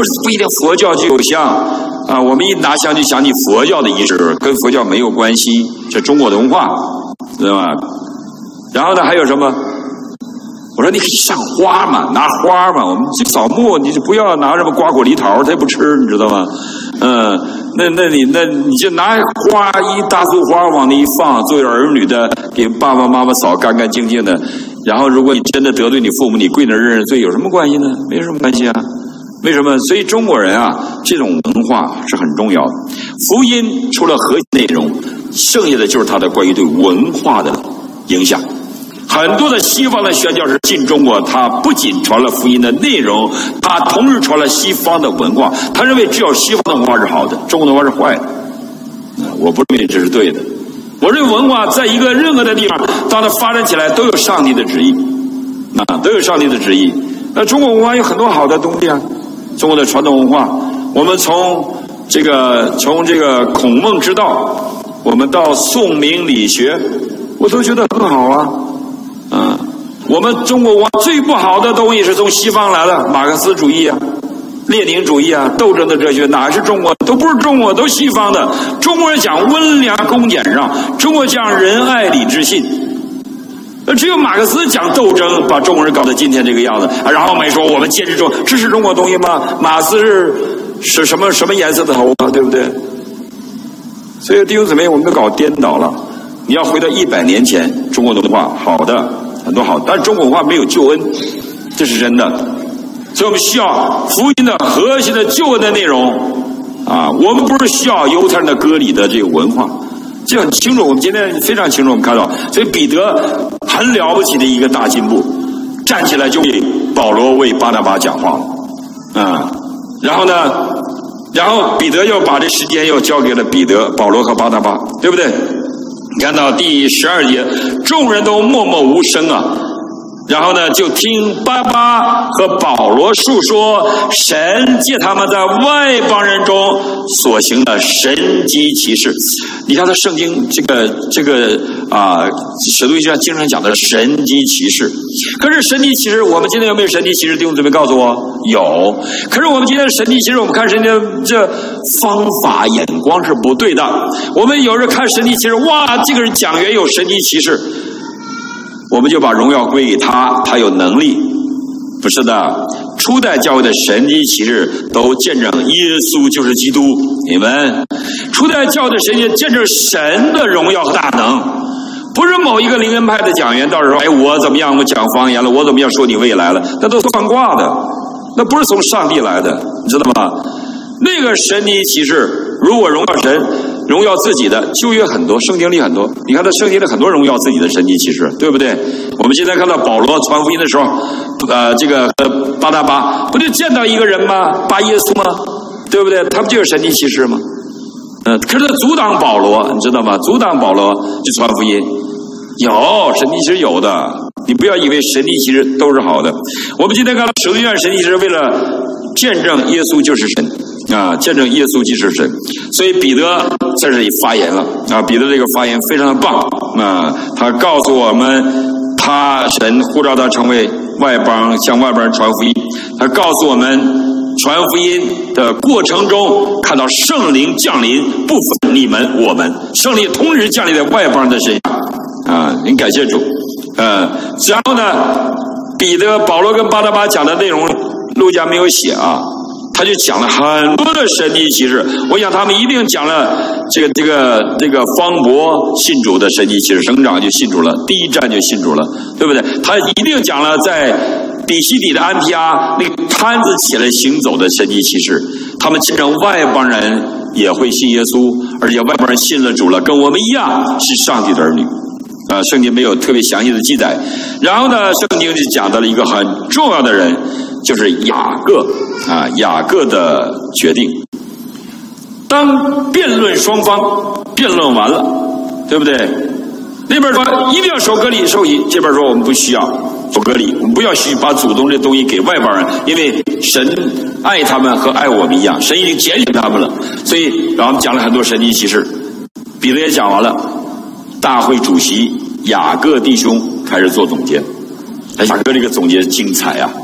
Speaker 1: 就是不一定佛教就有香啊。我们一拿香就想起佛教的仪式，跟佛教没有关系，这中国的文化，知道吧？然后呢，还有什么？我说你可以上花嘛，拿花嘛。我们去扫墓，你就不要拿什么瓜果梨桃，他也不吃，你知道吗？嗯，那那你那你就拿花一大束花往那一放，作为儿女的给爸爸妈妈扫干干净净的。然后，如果你真的得罪你父母，你跪那认认罪，有什么关系呢？没什么关系啊。为什么？所以中国人啊，这种文化是很重要的。福音除了核心内容，剩下的就是它的关于对文化的影响。很多的西方的宣教士进中国，他不仅传了福音的内容，他同时传了西方的文化。他认为只有西方的文化是好的，中国的文化是坏的。我不认为这是对的。我认为文化在一个任何的地方，当它发展起来，都有上帝的旨意，啊，都有上帝的旨意。那中国文化有很多好的东西啊，中国的传统文化，我们从这个从这个孔孟之道，我们到宋明理学，我都觉得很好啊。嗯，我们中国文化最不好的东西是从西方来的，马克思主义啊，列宁主义啊，斗争的哲学，哪是中国？都不是中国，都西方的。中国人讲温良恭俭让，中国讲仁爱礼智信。只有马克思讲斗争，把中国人搞到今天这个样子。然后我们说我们坚持中，这是中国东西吗？马克思是是什么什么颜色的头发，对不对？所以弟兄姊妹，我们都搞颠倒了。你要回到一百年前，中国的文化好的很多好，但是中国文化没有救恩，这是真的。所以我们需要福音的核心的救恩的内容啊！我们不是需要犹太人的割礼的这个文化，这很清楚。我们今天非常清楚，我们看到，所以彼得很了不起的一个大进步，站起来就为保罗为巴拿巴讲话了啊！然后呢，然后彼得又把这时间又交给了彼得、保罗和巴拿巴，对不对？你看到第十二节，众人都默默无声啊。然后呢，就听巴拿巴和保罗述说神借他们在外邦人中所行的神迹奇事。你看他圣经这个这个啊，使徒行传经常讲的神迹奇事。可是神迹奇事，我们今天有没有神迹奇事？弟兄姊妹告诉我，有。可是我们今天的神迹奇事，我们看神迹这方法眼光是不对的。我们有时看神迹奇事，哇，这个人讲员有神迹奇事。我们就把荣耀归给他，他有能力。不是的，初代教会的神迹奇事都见证耶稣就是基督，你们初代教会的神迹见证神的荣耀和大能，不是某一个灵恩派的讲员到时候，哎，我怎么样，我讲方言了，我怎么样说你未来了，那都是算卦的，那不是从上帝来的，你知道吗？那个神迹奇事，如果荣耀神荣耀自己的，旧约很多，圣经里很多。你看他圣经里很多荣耀自己的神迹奇事，对不对？我们现在看到保罗传福音的时候，呃，这个巴拿巴不就见到一个人吗？巴耶稣吗？对不对？他不就是神迹奇事吗？嗯、呃，可是他阻挡保罗，你知道吗？阻挡保罗去传福音，有神迹奇事有的。你不要以为神迹奇事都是好的。我们今天看到使徒行传神迹奇事，为了见证耶稣就是神。啊，见证耶稣就是神，所以彼得在这里发言了啊！彼得这个发言非常的棒啊！他告诉我们，他神呼召他成为外邦，向外邦人传福音。他告诉我们，传福音的过程中，看到圣灵降临，不分你们我们，圣灵同时降临在外邦人的身上啊！您感谢主，呃，然后呢，彼得、保罗跟巴拿巴讲的内容，路加没有写啊。他就讲了很多的神迹奇事，我想他们一定讲了这个这个这个方伯信主的神迹奇事，省长就信主了，第一站就信主了，对不对？他一定讲了在比西底的安提阿那个摊子起来行走的神迹奇事，他们见证外邦人也会信耶稣，而且外邦人信了主了，跟我们一样是上帝的儿女。啊，圣经没有特别详细的记载。然后呢，圣经就讲到了一个很重要的人，就是雅各啊，雅各的决定。当辩论双方辩论完了，对不对？那边说一定要守割礼受洗，这边说我们不需要守割礼，我们不要去把祖宗这东西给外邦人，因为神爱他们和爱我们一样，神已经拣选他们了。所以，然后我们讲了很多神迹奇事，彼得也讲完了。大会主席雅各弟兄开始做总结，雅各这个总结精彩啊！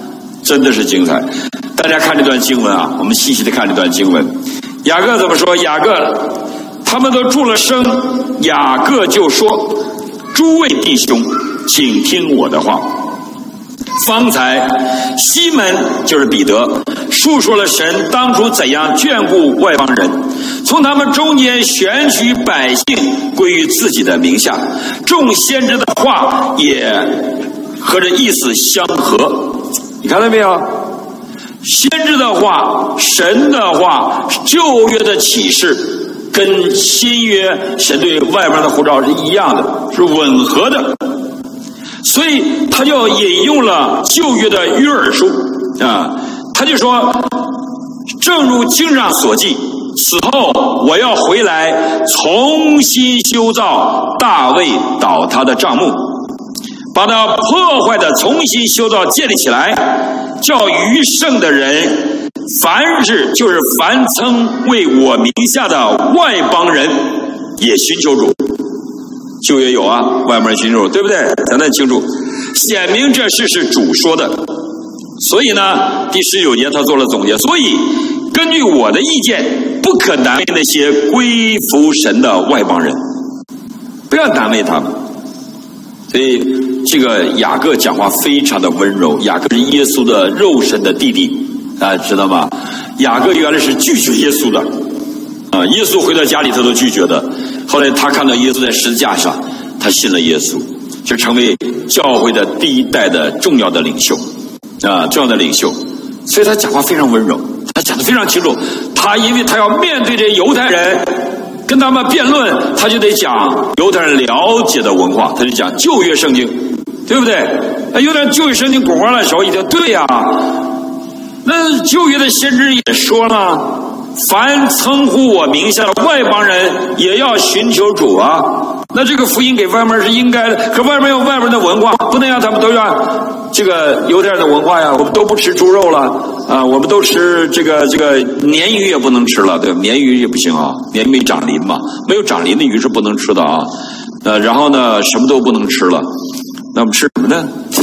Speaker 1: 真的是精彩。大家看这段经文啊，我们细细的看这段经文。雅各怎么说？雅各他们都住了声，雅各就说：“诸位弟兄，请听我的话。方才西门就是彼得述说了神当初怎样眷顾外邦人，从他们中间选取百姓归于自己的名下。众先知的话也和这意思相合。你看到没有？先知的话，神的话，旧约的启示跟新约神对外邦的呼召是一样的，是吻合的。所以他就引用了旧约的约珥书啊，他就说：正如经上所记，此后我要回来重新修造大卫倒塌的帐幕，把它破坏的重新修造建立起来，叫余剩的人凡是就是凡称为我名下的外邦人也寻求主。旧约有啊，外邦人寻求主，对不对？咱得清楚，显明这事是主说的。所以呢，第十九节他做了总结。所以根据我的意见，不可难为那些归服神的外邦人，不要难为他们。所以这个雅各讲话非常的温柔。雅各是耶稣的肉身的弟弟，大家知道吗？雅各原来是拒绝耶稣的啊，耶稣回到家里他都拒绝的。后来他看到耶稣在十字架上，他信了耶稣，就成为教会的第一代的重要的领袖啊，重要的领袖。所以他讲话非常温柔，他讲得非常清楚。他因为他要面对这犹太人，跟他们辩论，他就得讲犹太人了解的文化，他就讲旧约圣经，对不对？那犹太人旧约圣经滚瓜烂熟一听，对呀、啊，那旧约的先知也说了。凡称呼我名下的外邦人也要寻求主啊，那这个福音给外邦人是应该的。可外面有外边的文化，不能让他们都让这个犹太人的文化呀。我们都不吃猪肉了啊，我们都吃这个这个鲶鱼也不能吃了，对吧？鲶鱼也不行啊，鲶鱼没长鳞嘛，没有长鳞的鱼是不能吃的啊。呃，然后呢，什么都不能吃了，那我们吃什么呢？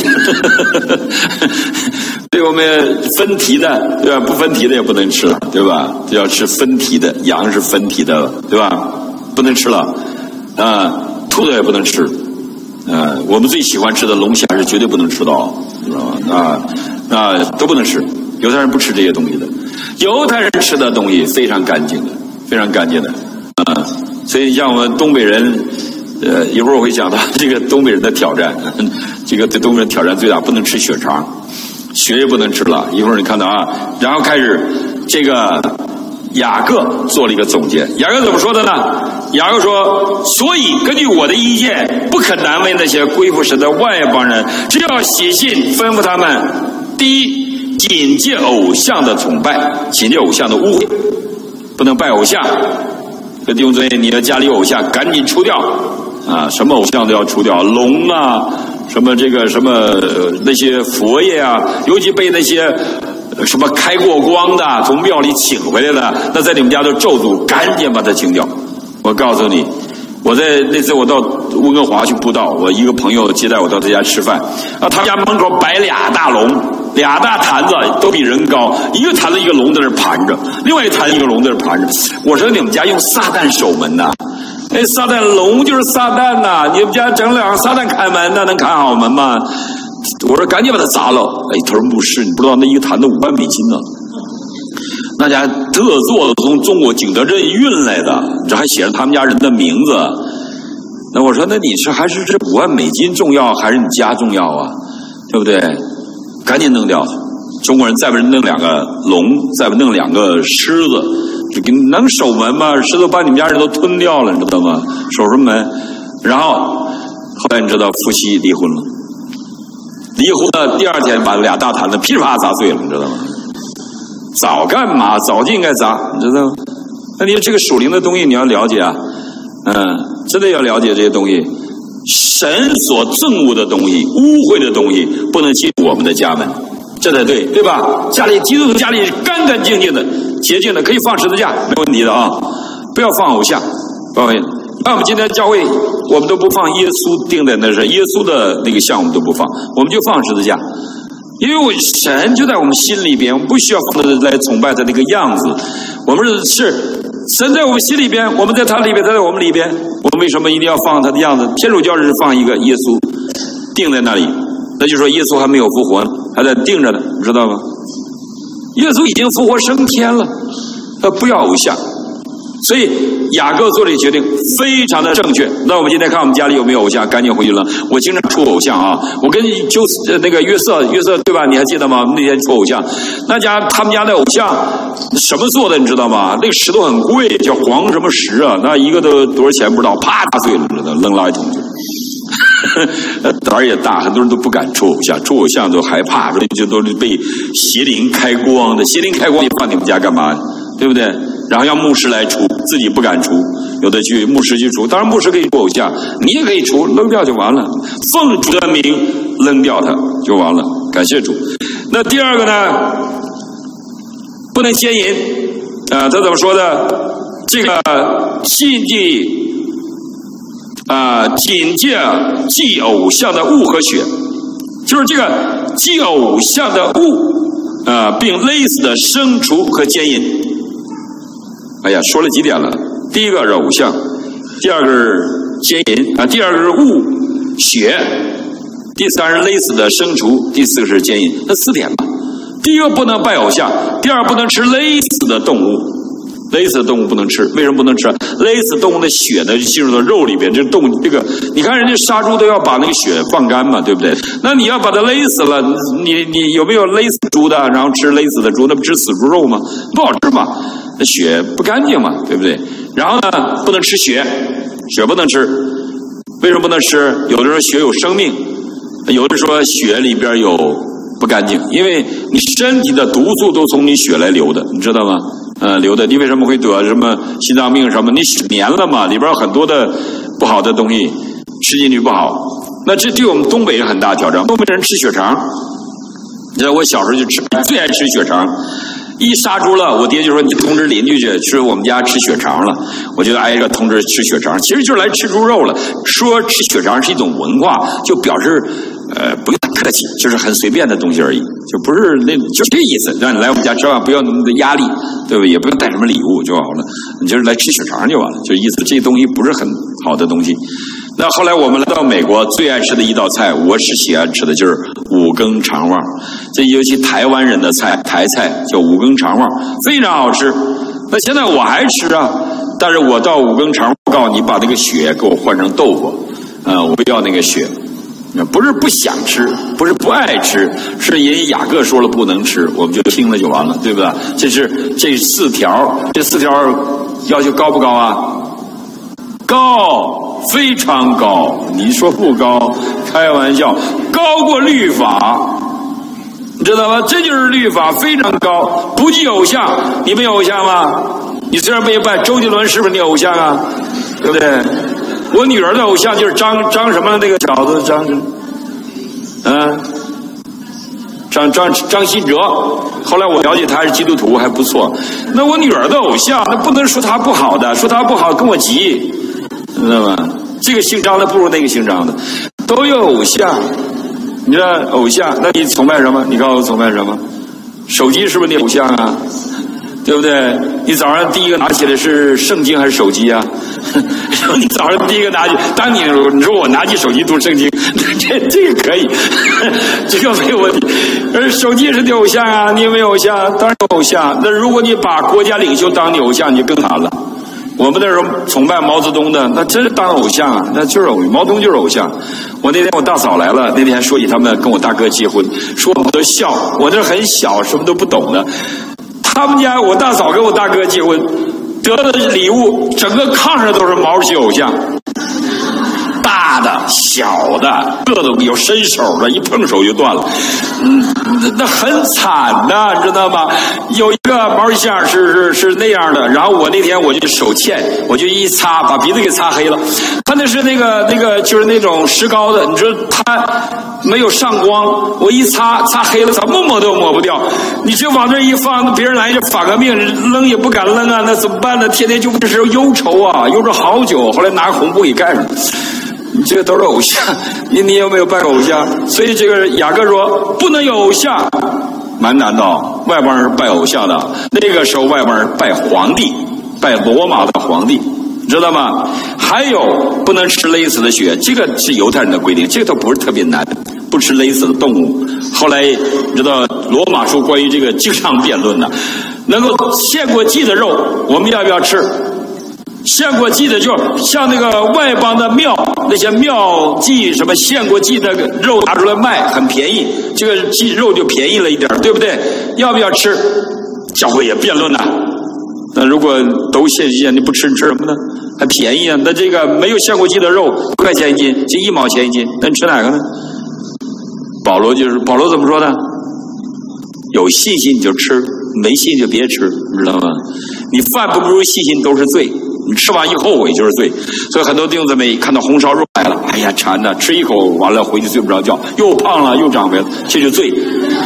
Speaker 1: 对我们分蹄的，对吧？不分蹄的也不能吃了，对吧？就要吃分蹄的，羊是分蹄的，对吧？不能吃了啊、呃，兔子也不能吃，呃，我们最喜欢吃的龙虾是绝对不能吃的哦，知道吗？啊，那都不能吃。犹太人不吃这些东西的，犹太人吃的东西非常干净的，非常干净的啊、呃。所以像我们东北人。呃，一会儿我会讲到这个东北人的挑战，这个对东北人挑战最大，不能吃血肠，血也不能吃了。一会儿你看到啊，然后开始这个雅各做了一个总结。雅各怎么说的呢？雅各说：所以根据我的意见，不可难为那些归服神的外邦人，只要写信吩咐他们：第一，警戒偶像的崇拜，警戒偶像的污秽，不能拜偶像。这弟兄姊妹，你的家里有偶像，赶紧除掉。啊，什么偶像都要除掉，龙啊，什么这个什么、呃、那些佛爷啊，尤其被那些、呃、什么开过光的从庙里请回来的，那在你们家都咒诅，赶紧把它清掉。我告诉你，我在那次我到温哥华去布道，我一个朋友接待我到他家吃饭，啊，他家门口摆俩大龙，俩大坛子都比人高，一个坛子一个龙在那盘着，另外一坛一个龙在那盘着。我说你们家用撒旦守门呐？哎，撒旦龙就是撒旦呐！你们家整两个撒旦看门，那能看好门吗？我说赶紧把它砸了。哎，他说牧师，你不知道那一个坛子五万美金呢，那家特做的从中国景德镇运来的，这还写着他们家人的名字。那我说，那你是还是这五万美金重要，还是你家重要啊？对不对？赶紧弄掉。中国人再不弄两个龙，再不弄两个狮子。能守门吗？狮子把你们家人都吞掉了，你知道吗？守什么门？然后后来你知道夫妻离婚了，离婚的第二天把俩大坛子噼里啪啦砸碎了，你知道吗？早干嘛？早就应该砸，你知道吗？那你这个属灵的东西你要了解啊，嗯，真的要了解这些东西。神所憎恶的东西、污秽的东西，不能进入我们的家门。这才对，对吧？家里基督徒家里干干净净的、洁净的，可以放十字架，没问题的啊！不要放偶像，各位。那我们今天教会，我们都不放耶稣钉在那是耶稣的那个像，我们都不放，我们就放十字架。 因为我神就在我们心里边，我们不需要放他来崇拜他那个样子。我们是神在我们心里边，我们在他里边，他在我们里边。我们为什么一定要放他的样子？天主教是放一个耶稣定在那里，那就说耶稣还没有复活，还在定着呢，你知道吗？耶稣已经复活升天了，他不要偶像。所以雅各做这个决定非常的正确。那我们今天看我们家里有没有偶像，赶紧回去了。我经常出偶像啊，我跟就那个约瑟约瑟对吧？你还记得吗？那天出偶像，那家他们家的偶像什么做的你知道吗？那个石头很贵，叫黄什么石啊，那一个都多少钱不知道，啪打碎了，知道扔垃圾桶去。胆儿也大，很多人都不敢出偶像，出偶像都害怕，所以就都是被邪灵开光的。邪灵开光你放你们家干嘛？对不对？然后让牧师来出，自己不敢出，有的去牧师去出。当然牧师可以出偶像，你也可以出，扔掉就完了。奉主的名扔掉它就完了，感谢主。那第二个呢，不能奸淫啊、呃，他怎么说的？这个禁忌啊、呃，警戒祭偶像的物和血，就是这个祭偶像的物啊、呃，并勒死的牲畜和奸淫。哎呀，说了几点了？第一个是偶像，第二个是奸淫啊，第二个是物血，第三是勒死的牲畜，第四个是奸淫。那四点吧。第一个不能拜偶像，第二不能吃勒死的动物，勒死的动物不能吃。为什么不能吃？勒死动物的血呢，就进入到肉里边。这动物这个，你看人家杀猪都要把那个血放干嘛，对不对？那你要把它勒死了，你你有没有勒死猪的，然后吃勒死的猪，那不吃死猪肉吗？不好吃嘛。那血不干净嘛，对不对？然后呢，不能吃血，血不能吃。为什么不能吃？有的说血有生命，有的说血里边有不干净，因为你身体的毒素都从你血来流的，你知道吗？呃，流的。你为什么会得什么心脏病什么？你血黏了嘛，里边有很多的不好的东西，吃进去不好。那这对我们东北有很大挑战。东北人吃血肠，你知道我小时候就吃，最爱吃血肠。一杀猪了，我爹就说你通知邻居去，去我们家吃血肠了。我就挨着通知吃血肠，其实就是来吃猪肉了。说吃血肠是一种文化，就表示呃不用客气，就是很随便的东西而已，就不是那就这意思。让你来我们家吃饭，不要那么的压力，对吧？也不用带什么礼物就好了，你就是来吃血肠就完了，就意思这东西不是很好的东西。那后来我们来到美国，最爱吃的一道菜，我是喜欢吃的就是五更肠旺，这尤其台湾人的菜，台菜叫五更肠旺，非常好吃。那现在我还吃啊，但是我到五更肠旺，告诉你把那个血给我换成豆腐，啊、呃，我不要那个血。不是不想吃，不是不爱吃，是因为雅各说了不能吃，我们就听了就完了，对不对？这是这四条，这四条要求高不高啊？高，非常高。你说不高，开玩笑，高过律法，你知道吗？这就是律法，非常高。不祭偶像，你没有偶像吗？你虽然没拜周杰伦，是不是你偶像啊？对不对？我女儿的偶像就是张张什么那个小子张，嗯，张张张信哲。后来我了解他是基督徒，还不错。那我女儿的偶像，那不能说他不好的，说他不好跟我急，知道吗？这个姓张的不如那个姓张的，都有偶像。你知道偶像，那你崇拜什么？你告诉我崇拜什么？手机是不是你偶像啊？对不对？你早上第一个拿起来是圣经还是手机啊？你早上第一个拿起，当你你说我拿起手机读圣经，这这个可以，这个没有问题。而手机是你偶像啊，你有没有偶像？当然有偶像。那如果你把国家领袖当你偶像，你就更惨了。我们那时候崇拜毛泽东的，那真是当偶像啊，那就是偶毛泽东就是偶像。我那天我大嫂来了，那天还说起他们跟我大哥结婚，说我都笑，我这很小，什么都不懂的。他们家我大嫂跟我大哥结婚，得的礼物整个炕上都是毛主席偶像，大的、小的，个子有伸手的，一碰手就断了，嗯，那很惨的，你知道吗？有一个毛主席像是是是那样的，然后我那天我就手欠，我就一擦，把鼻子给擦黑了。他那是那个那个就是那种石膏的，你说他没有上光，我一擦擦黑了，怎么抹都抹不掉。你这往这一放，别人来就反革命，扔也不敢扔啊，那怎么办呢？天天就不是忧愁啊，忧愁好久。后来拿红布给盖上。 你这个都是偶像，你你有没有拜偶像？所以这个雅各说不能有偶像，蛮难的。外邦人拜偶像的，那个时候外邦人拜皇帝，拜罗马的皇帝，知道吗？还有不能吃勒死的血，这个是犹太人的规定，这个都不是特别难，不吃勒死的动物。后来你知道罗马书关于这个经常辩论的，能够献过祭的肉，我们要不要吃？献过祭的，就像那个外邦的庙，那些庙祭什么献过祭的肉拿出来卖，很便宜，这个祭肉就便宜了一点，对不对？要不要吃？教会也辩论呐。那如果都献祭，你不吃，你吃什么呢？还便宜啊！那这个没有献过祭的肉，五块钱一斤，就一毛钱一斤，那你吃哪个呢？保罗就是保罗怎么说的？有信心你就吃，没信心就别吃，你知道吗？你饭不如信心都是罪。你吃完以后悔就是罪，所以很多弟兄姊妹看到红烧肉来了，哎呀馋的，吃一口完了回去睡不着觉，又胖了又长肥了，这就是罪，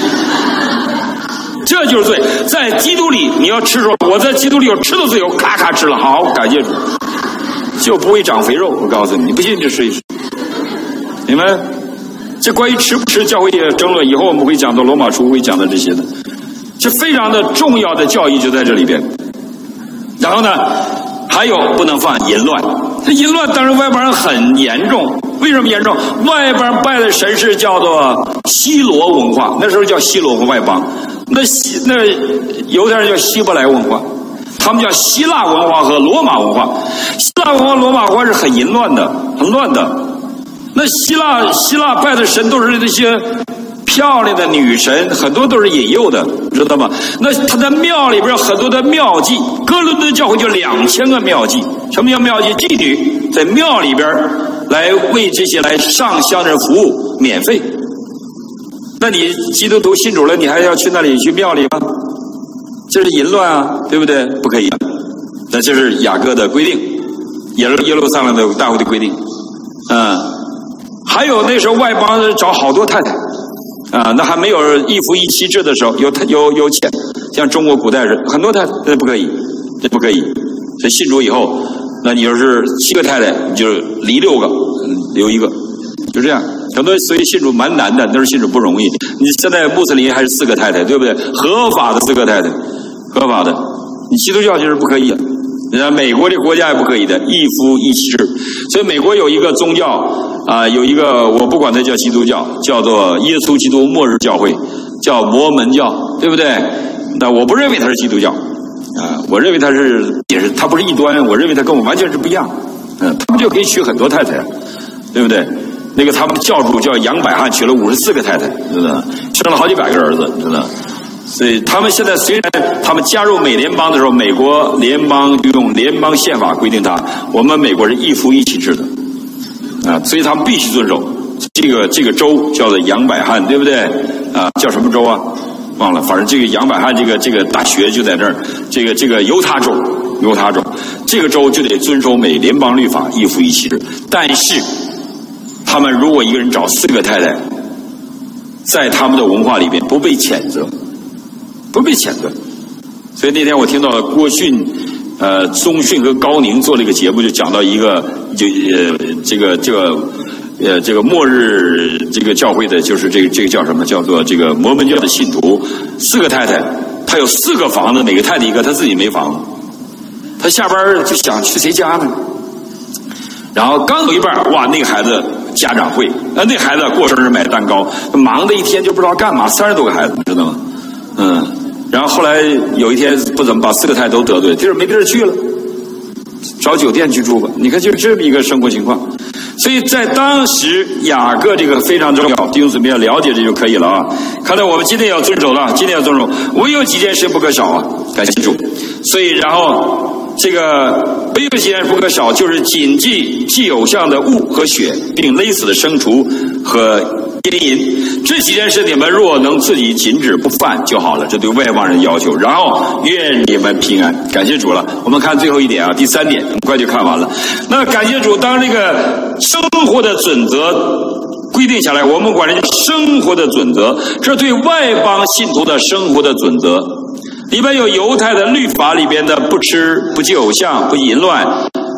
Speaker 1: 这就是罪。在基督里你要吃说，我在基督里有吃的罪，我咔咔吃了，好感谢主，就不会长肥肉。我告诉你，你不信你就试一试。你们这关于吃不吃，教会也争论，以后我们会讲到罗马书会讲到这些的，这非常的重要的教义就在这里边。然后呢？还有不能犯淫乱，这淫乱当然外邦人很严重。为什么严重？外邦拜的神是叫做希罗文化，那时候叫希罗和外邦，那希那犹太人叫希伯来文化，他们叫希腊文化和罗马文化。希腊文化、罗马文化是很淫乱的，很乱的。那希腊希腊拜的神都是那些漂亮的女神，很多都是引诱的，知道吗？那他在庙里边有很多的庙妓，哥伦敦教会就两千个庙妓。什么叫庙妓？妓女在庙里边来为这些来上香的人服务，免费。那你基督徒信主了，你还要去那里去庙里吗？这是淫乱啊，对不对？不可以啊。那这是雅各的规定，耶路耶路撒冷的大会的规定。嗯，还有那时候外邦人找好多太太。啊，那还没有一夫一妻制的时候，有有有钱，像中国古代人很多太太，这不可以，这不可以。所以信主以后，那你要是七个太太，你就离六个，留一个，就这样。很多所以信主蛮难的，那是信主不容易。你现在穆斯林还是四个太太，对不对？合法的四个太太，合法的。你基督教就是不可以。人家美国这国家也不可以的，一夫一妻制。所以美国有一个宗教。啊，有一个我不管它叫基督教，叫做耶稣基督末日教会，叫摩门教，对不对？那我不认为它是基督教，啊，我认为它是也是它不是异端，我认为它跟我完全是不一样。嗯，他们就可以娶很多太太，对不对？那个他们的教主叫杨百翰，娶了五十四个太太，知道吗？生了好几百个儿子，知道吗？所以他们现在虽然他们加入美联邦的时候，美国联邦用联邦宪法规定它，我们美国是一夫一妻制的。啊，所以他们必须遵守这个这个州叫做杨百翰，对不对？啊，叫什么州啊？忘了，反正这个杨百翰这个这个大学就在这儿，这个这个犹他州，犹他州这个州就得遵守美联邦律法，一夫一妻制。但是他们如果一个人找四个太太，在他们的文化里边不被谴责，不被谴责。所以那天我听到郭迅。呃，宗训和高宁做了一个节目，就讲到一个，就呃，这个这个呃，这个末日这个教会的，就是这个这个叫什么？叫做这个摩门教的信徒，四个太太，他有四个房子，每个太太一个，他自己没房子，他下班就想去谁家呢？然后刚有一半，哇，那个孩子家长会，呃，那孩子过生日买蛋糕，忙的一天就不知道干嘛，三十多个孩子，知道吗？嗯。然后后来有一天不怎么把四个太太都得罪，就是没地儿去了，找酒店去住吧。你看就是这么一个生活情况。所以在当时雅各这个非常重要，弟兄姊妹要了解这就可以了啊。看来我们今天要遵守了，今天要遵守，唯有几件事不可少啊，感谢主。所以然后这个唯有几件事不可少，就是谨记祭偶像的物和血，并勒死的牲畜和奸淫，这几件事你们若能自己禁止不犯就好了，这对外邦人要求。然后愿你们平安，感谢主了。我们看最后一点啊，第三点，很快就看完了。那感谢主，当这个生活的准则规定下来，我们管这叫生活的准则，这对外邦信徒的生活的准则。里边有犹太的律法里边的不吃、不祭偶像、不淫乱，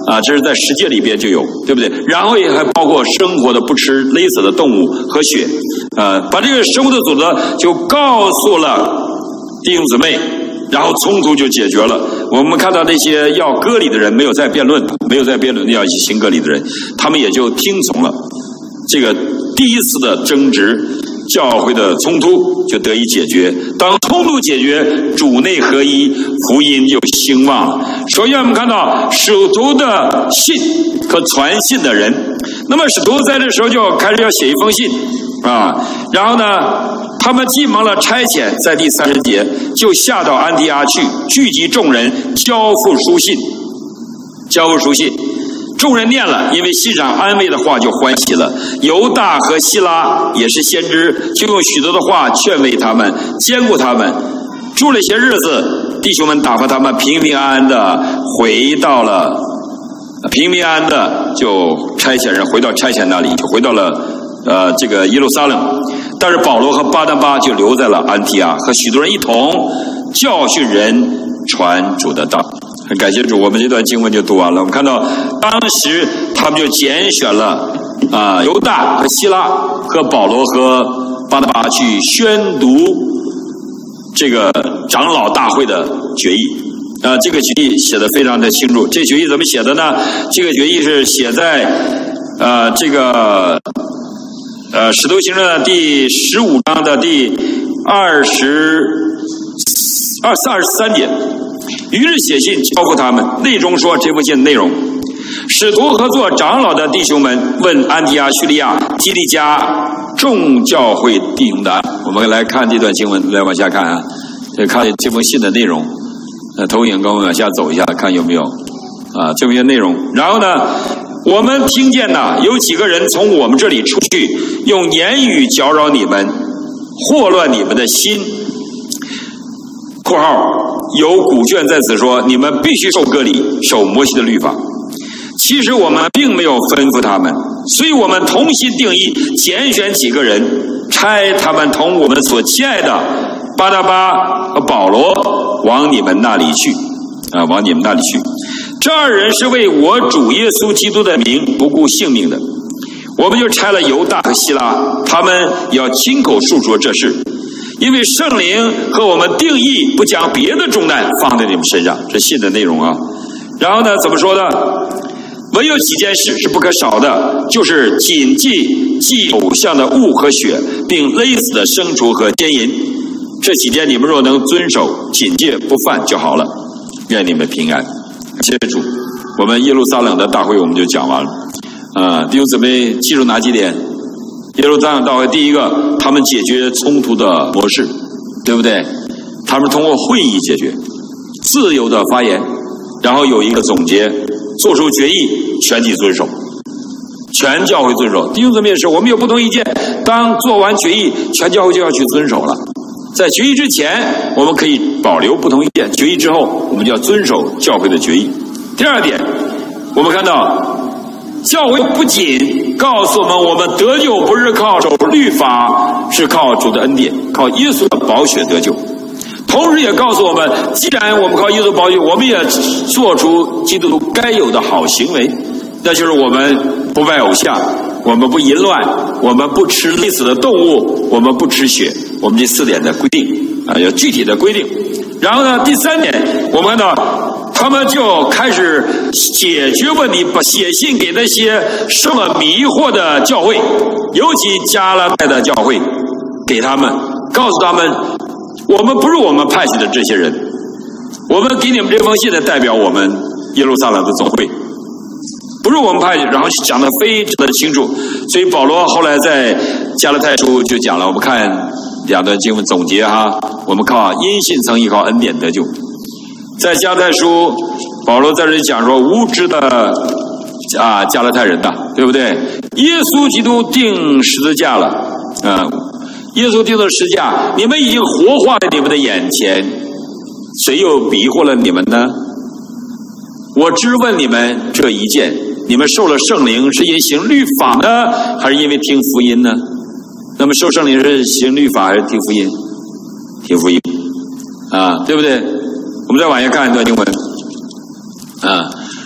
Speaker 1: 啊，这是在十诫里边就有，对不对？然后也还包括生活的不吃勒死的动物和血，呃，把这个生活的准则就告诉了弟兄姊妹，然后冲突就解决了。我们看到那些要割礼的人没有再辩论，没有再辩论要行割礼的人，他们也就听从了。这个第一次的争执，教会的冲突就得以解决。当冲突解决，主内合一，福音就兴旺了。首先我们看到使徒的信和传信的人，那么使徒在这时候就开始要写一封信啊，然后呢他们既蒙了差遣，在第三十节就下到安提阿去，聚集众人，交付书信，交付书信。众人念了，因为信上安慰的话就欢喜了。犹大和希拉也是先知，就用许多的话劝慰他们，兼顾他们。住了些日子，弟兄们打发他们平平安安的回到了，平平安安的就差遣人回到差遣那里，就回到了呃这个耶路撒冷。但是保罗和巴拿巴就留在了安提阿，和许多人一同教训人，传主的道。很感谢主，我们这段经文就读完了。我们看到当时他们就拣选了啊、呃、犹大和希拉和保罗和巴拿巴去宣读这个长老大会的决议啊、呃，这个决议写得非常的清楚。这决议怎么写的呢？这个决议是写在呃这个呃使徒行传的第十五章的第二十二二十三节。于是写信交付他们，内中说这封信的内容：使徒和做长老的弟兄们问安提阿、叙利亚、基利家众教会弟兄的安。我们来看这段经文，来往下看啊，再看这封信的内容。呃，投影跟我们往下走一下，看有没有啊这些内容。然后呢，我们听见呢有几个人从我们这里出去，用言语搅扰你们，祸乱你们的心。括号有古卷在此说，你们必须受割礼，守摩西的律法。其实我们并没有吩咐他们，所以我们同心定义，拣选几个人，差他们同我们所亲爱的巴拿巴和保罗往你们那里去啊，往你们那里去。这二人是为我主耶稣基督的名不顾性命的。我们就差了犹大和希拉，他们要亲口述说这事。因为圣灵和我们定义不将别的重担放在你们身上，这信的内容啊。然后呢，怎么说呢？唯有几件事是不可少的，就是谨记祭偶像的物和血，并勒死的牲畜和奸淫。这几件你们若能遵守、谨戒不犯就好了。愿你们平安。谢谢主。我们耶路撒冷的大会我们就讲完了。啊，弟兄姊妹记住哪几点？耶路撒冷大会，第一个，他们解决冲突的模式，对不对？他们通过会议解决，自由的发言，然后有一个总结，做出决议，全体遵守，全教会遵守。弟兄姊妹也是，我们有不同意见，当做完决议，全教会就要去遵守了。在决议之前，我们可以保留不同意见；决议之后，我们就要遵守教会的决议。第二点，我们看到。教会不仅告诉我们，我们得救不是靠守律法，是靠主的恩典，靠耶稣的宝血得救。同时也告诉我们，既然我们靠耶稣宝血，我们也做出基督徒该有的好行为，那就是我们不拜偶像，我们不淫乱，我们不吃勒死的动物，我们不吃血，我们这四点的规定啊，有具体的规定。然后呢，第三点，我们看到。他们就开始解决问题，把写信给那些受了迷惑的教会，尤其加拉太的教会，给他们告诉他们，我们不是我们派去的这些人，我们给你们这封信的代表我们耶路撒冷的总会，不是我们派去，然后讲得非常的清楚。所以保罗后来在加拉太书就讲了，我们看两段经文总结哈，我们靠因信称义，靠恩典得救。在加拉太书，保罗在这里讲说，无知的啊加拉太人呐，对不对？耶稣基督钉十字架了，啊，耶稣钉的十字架，你们已经活化在你们的眼前，谁又迷惑了你们呢？我只问你们这一件：你们受了圣灵是因行律法呢，还是因为听福音呢？那么受圣灵是行律法还是听福音？听福音啊，对不对？我们再往下看一段经文啊，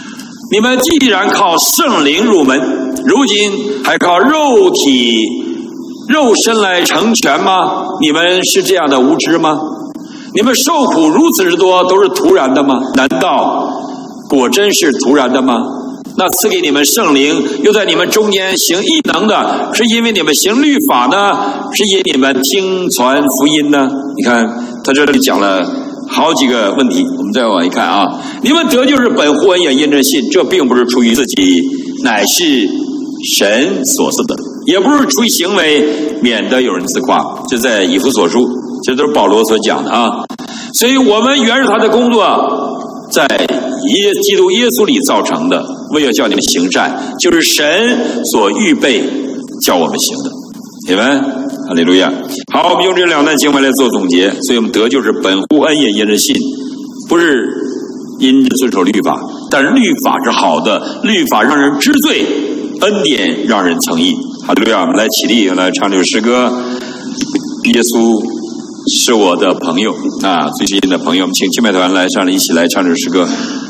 Speaker 1: 你们既然靠圣灵入门，如今还靠肉体肉身来成全吗？你们是这样的无知吗？你们受苦如此之多，都是突然的吗？难道果真是突然的吗？那赐给你们圣灵，又在你们中间行异能的，是因为你们行律法呢，是因你们听传福音呢？你看他这里讲了好几个问题，我们再往一看啊，你们得救是本乎恩也因着信，这并不是出于自己，乃是神所赐的，也不是出于行为，免得有人自夸。这在以弗所书，这都是保罗所讲的啊。所以我们原是他的工作，在耶基督耶稣里造成的，为要叫你们行善，就是神所预备叫我们行的。阿们，哈利路亚。好，我们用这两段经文来做总结。所以我们得救是本乎恩也因着信，不是因着遵守律法，但是律法是好的，律法让人知罪，恩典让人称义。哈利路亚。我们来起立，来唱这首诗歌。耶稣是我的朋友啊，最亲近的朋友。我们请敬拜团来上来一起来唱这首诗歌。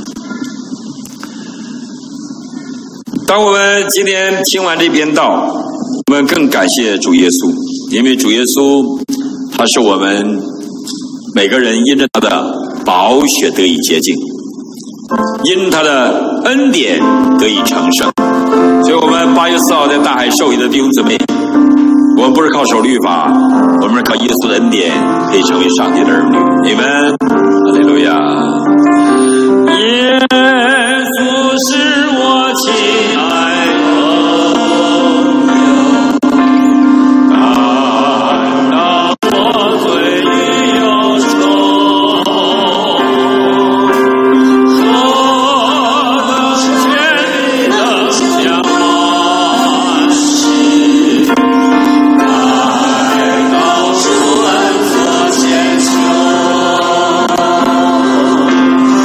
Speaker 1: 当我们今天听完这篇道，我们更感谢主耶稣，因为主耶稣他是我们每个人因着他的宝血得以洁净，因他的恩典得以成圣。所以我们八月四号在大海受洗的弟兄姊妹，我们不是靠守律法，我们是靠耶稣的恩典可以成为上帝的儿女。阿们，哈利路亚。耶稣是我亲爱的朋友，担当我罪与忧愁，何等坚定的向往时，来到主恩座前求。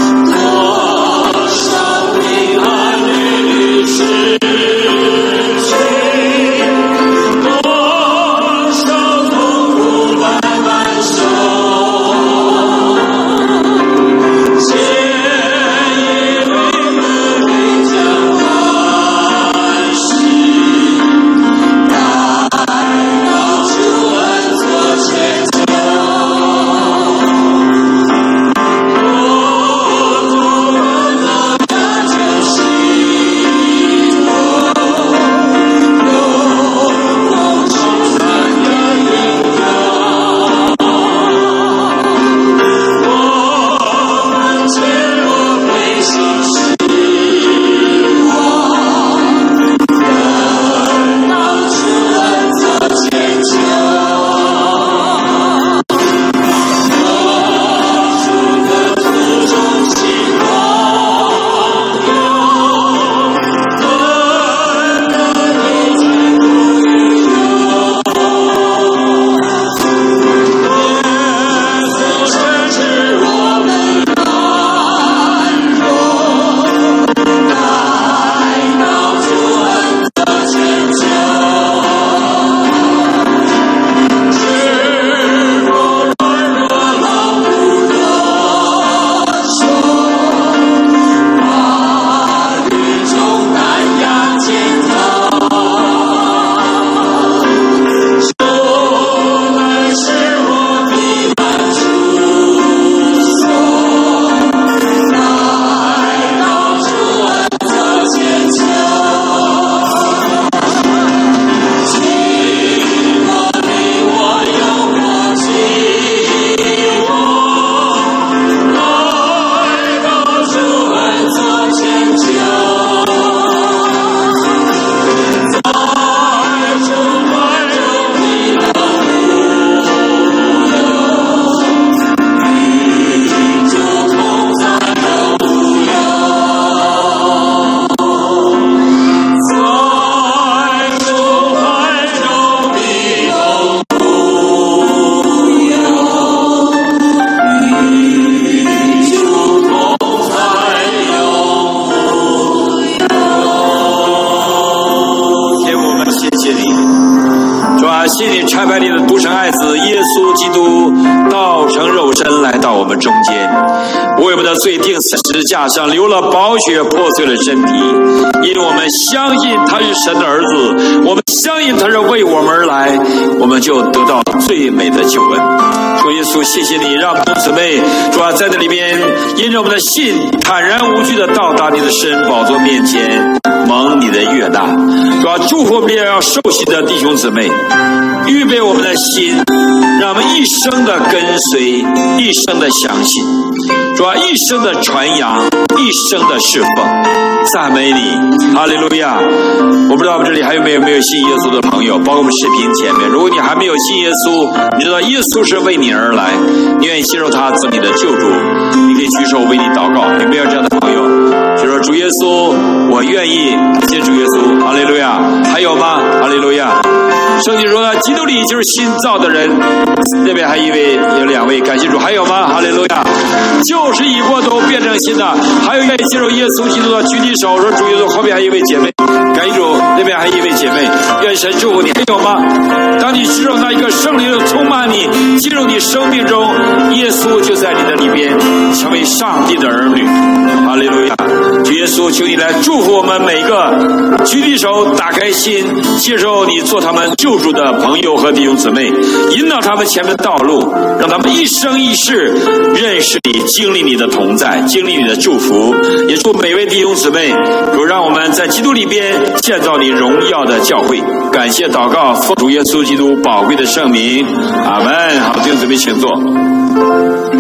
Speaker 1: 谢你差派你的独生爱子耶稣基督道成肉身来到我们中间，为我们的罪钉死十字架上，流了宝血，破碎了身体。因为我们相信他是神的儿子，我们相信他是为我们而来，我们就得到最美的救恩。主耶稣，谢谢你让弟兄姊妹主要在这里边因着我们的信坦然无惧的到达你的施恩宝座面前，蒙你的悦纳。主要祝福我们要受洗的弟兄姊妹，预备我们的心，让我们一生的跟随，一生的相信，主要一生的传扬，一生的侍奉。赞美你，哈利路亚！我不知道我们这里还有没有没有信耶稣的朋友，包括我们视频前面，如果你还没有信耶稣，你知道耶稣是为你而来，你愿意接受他做你的救主，你可以举手为你祷告。有没有这样的朋友？就说主耶稣，我愿意接主耶稣，哈利路亚！还有吗？哈利路亚！圣经说呢，基督里就是新造的人。那边还一位，有两位，感谢主。还有吗？哈利路亚！旧事已过，都变成新的。还有愿意接受耶稣基督的，举起手说主耶稣。后面还有一位姐妹，感谢主。那边还有一位姐妹，愿神祝福你。还有吗？当你接受那一个圣灵充满你，进入你生命中，耶稣就在你的里边，成为上帝的儿女。哈利路亚！主耶稣，求你来祝福我们每个举起手，打开心，接受你做他们救主的朋友和弟兄姊妹，引导他们前面的道路，让他们一生一世认识你，经历你的同在，经历你的祝福。也祝每位弟兄姊妹，主让我们在基督里边建造你荣耀的教会。感谢祷告，奉主耶稣基督宝贵的圣名，阿们。好，弟兄姊妹请坐。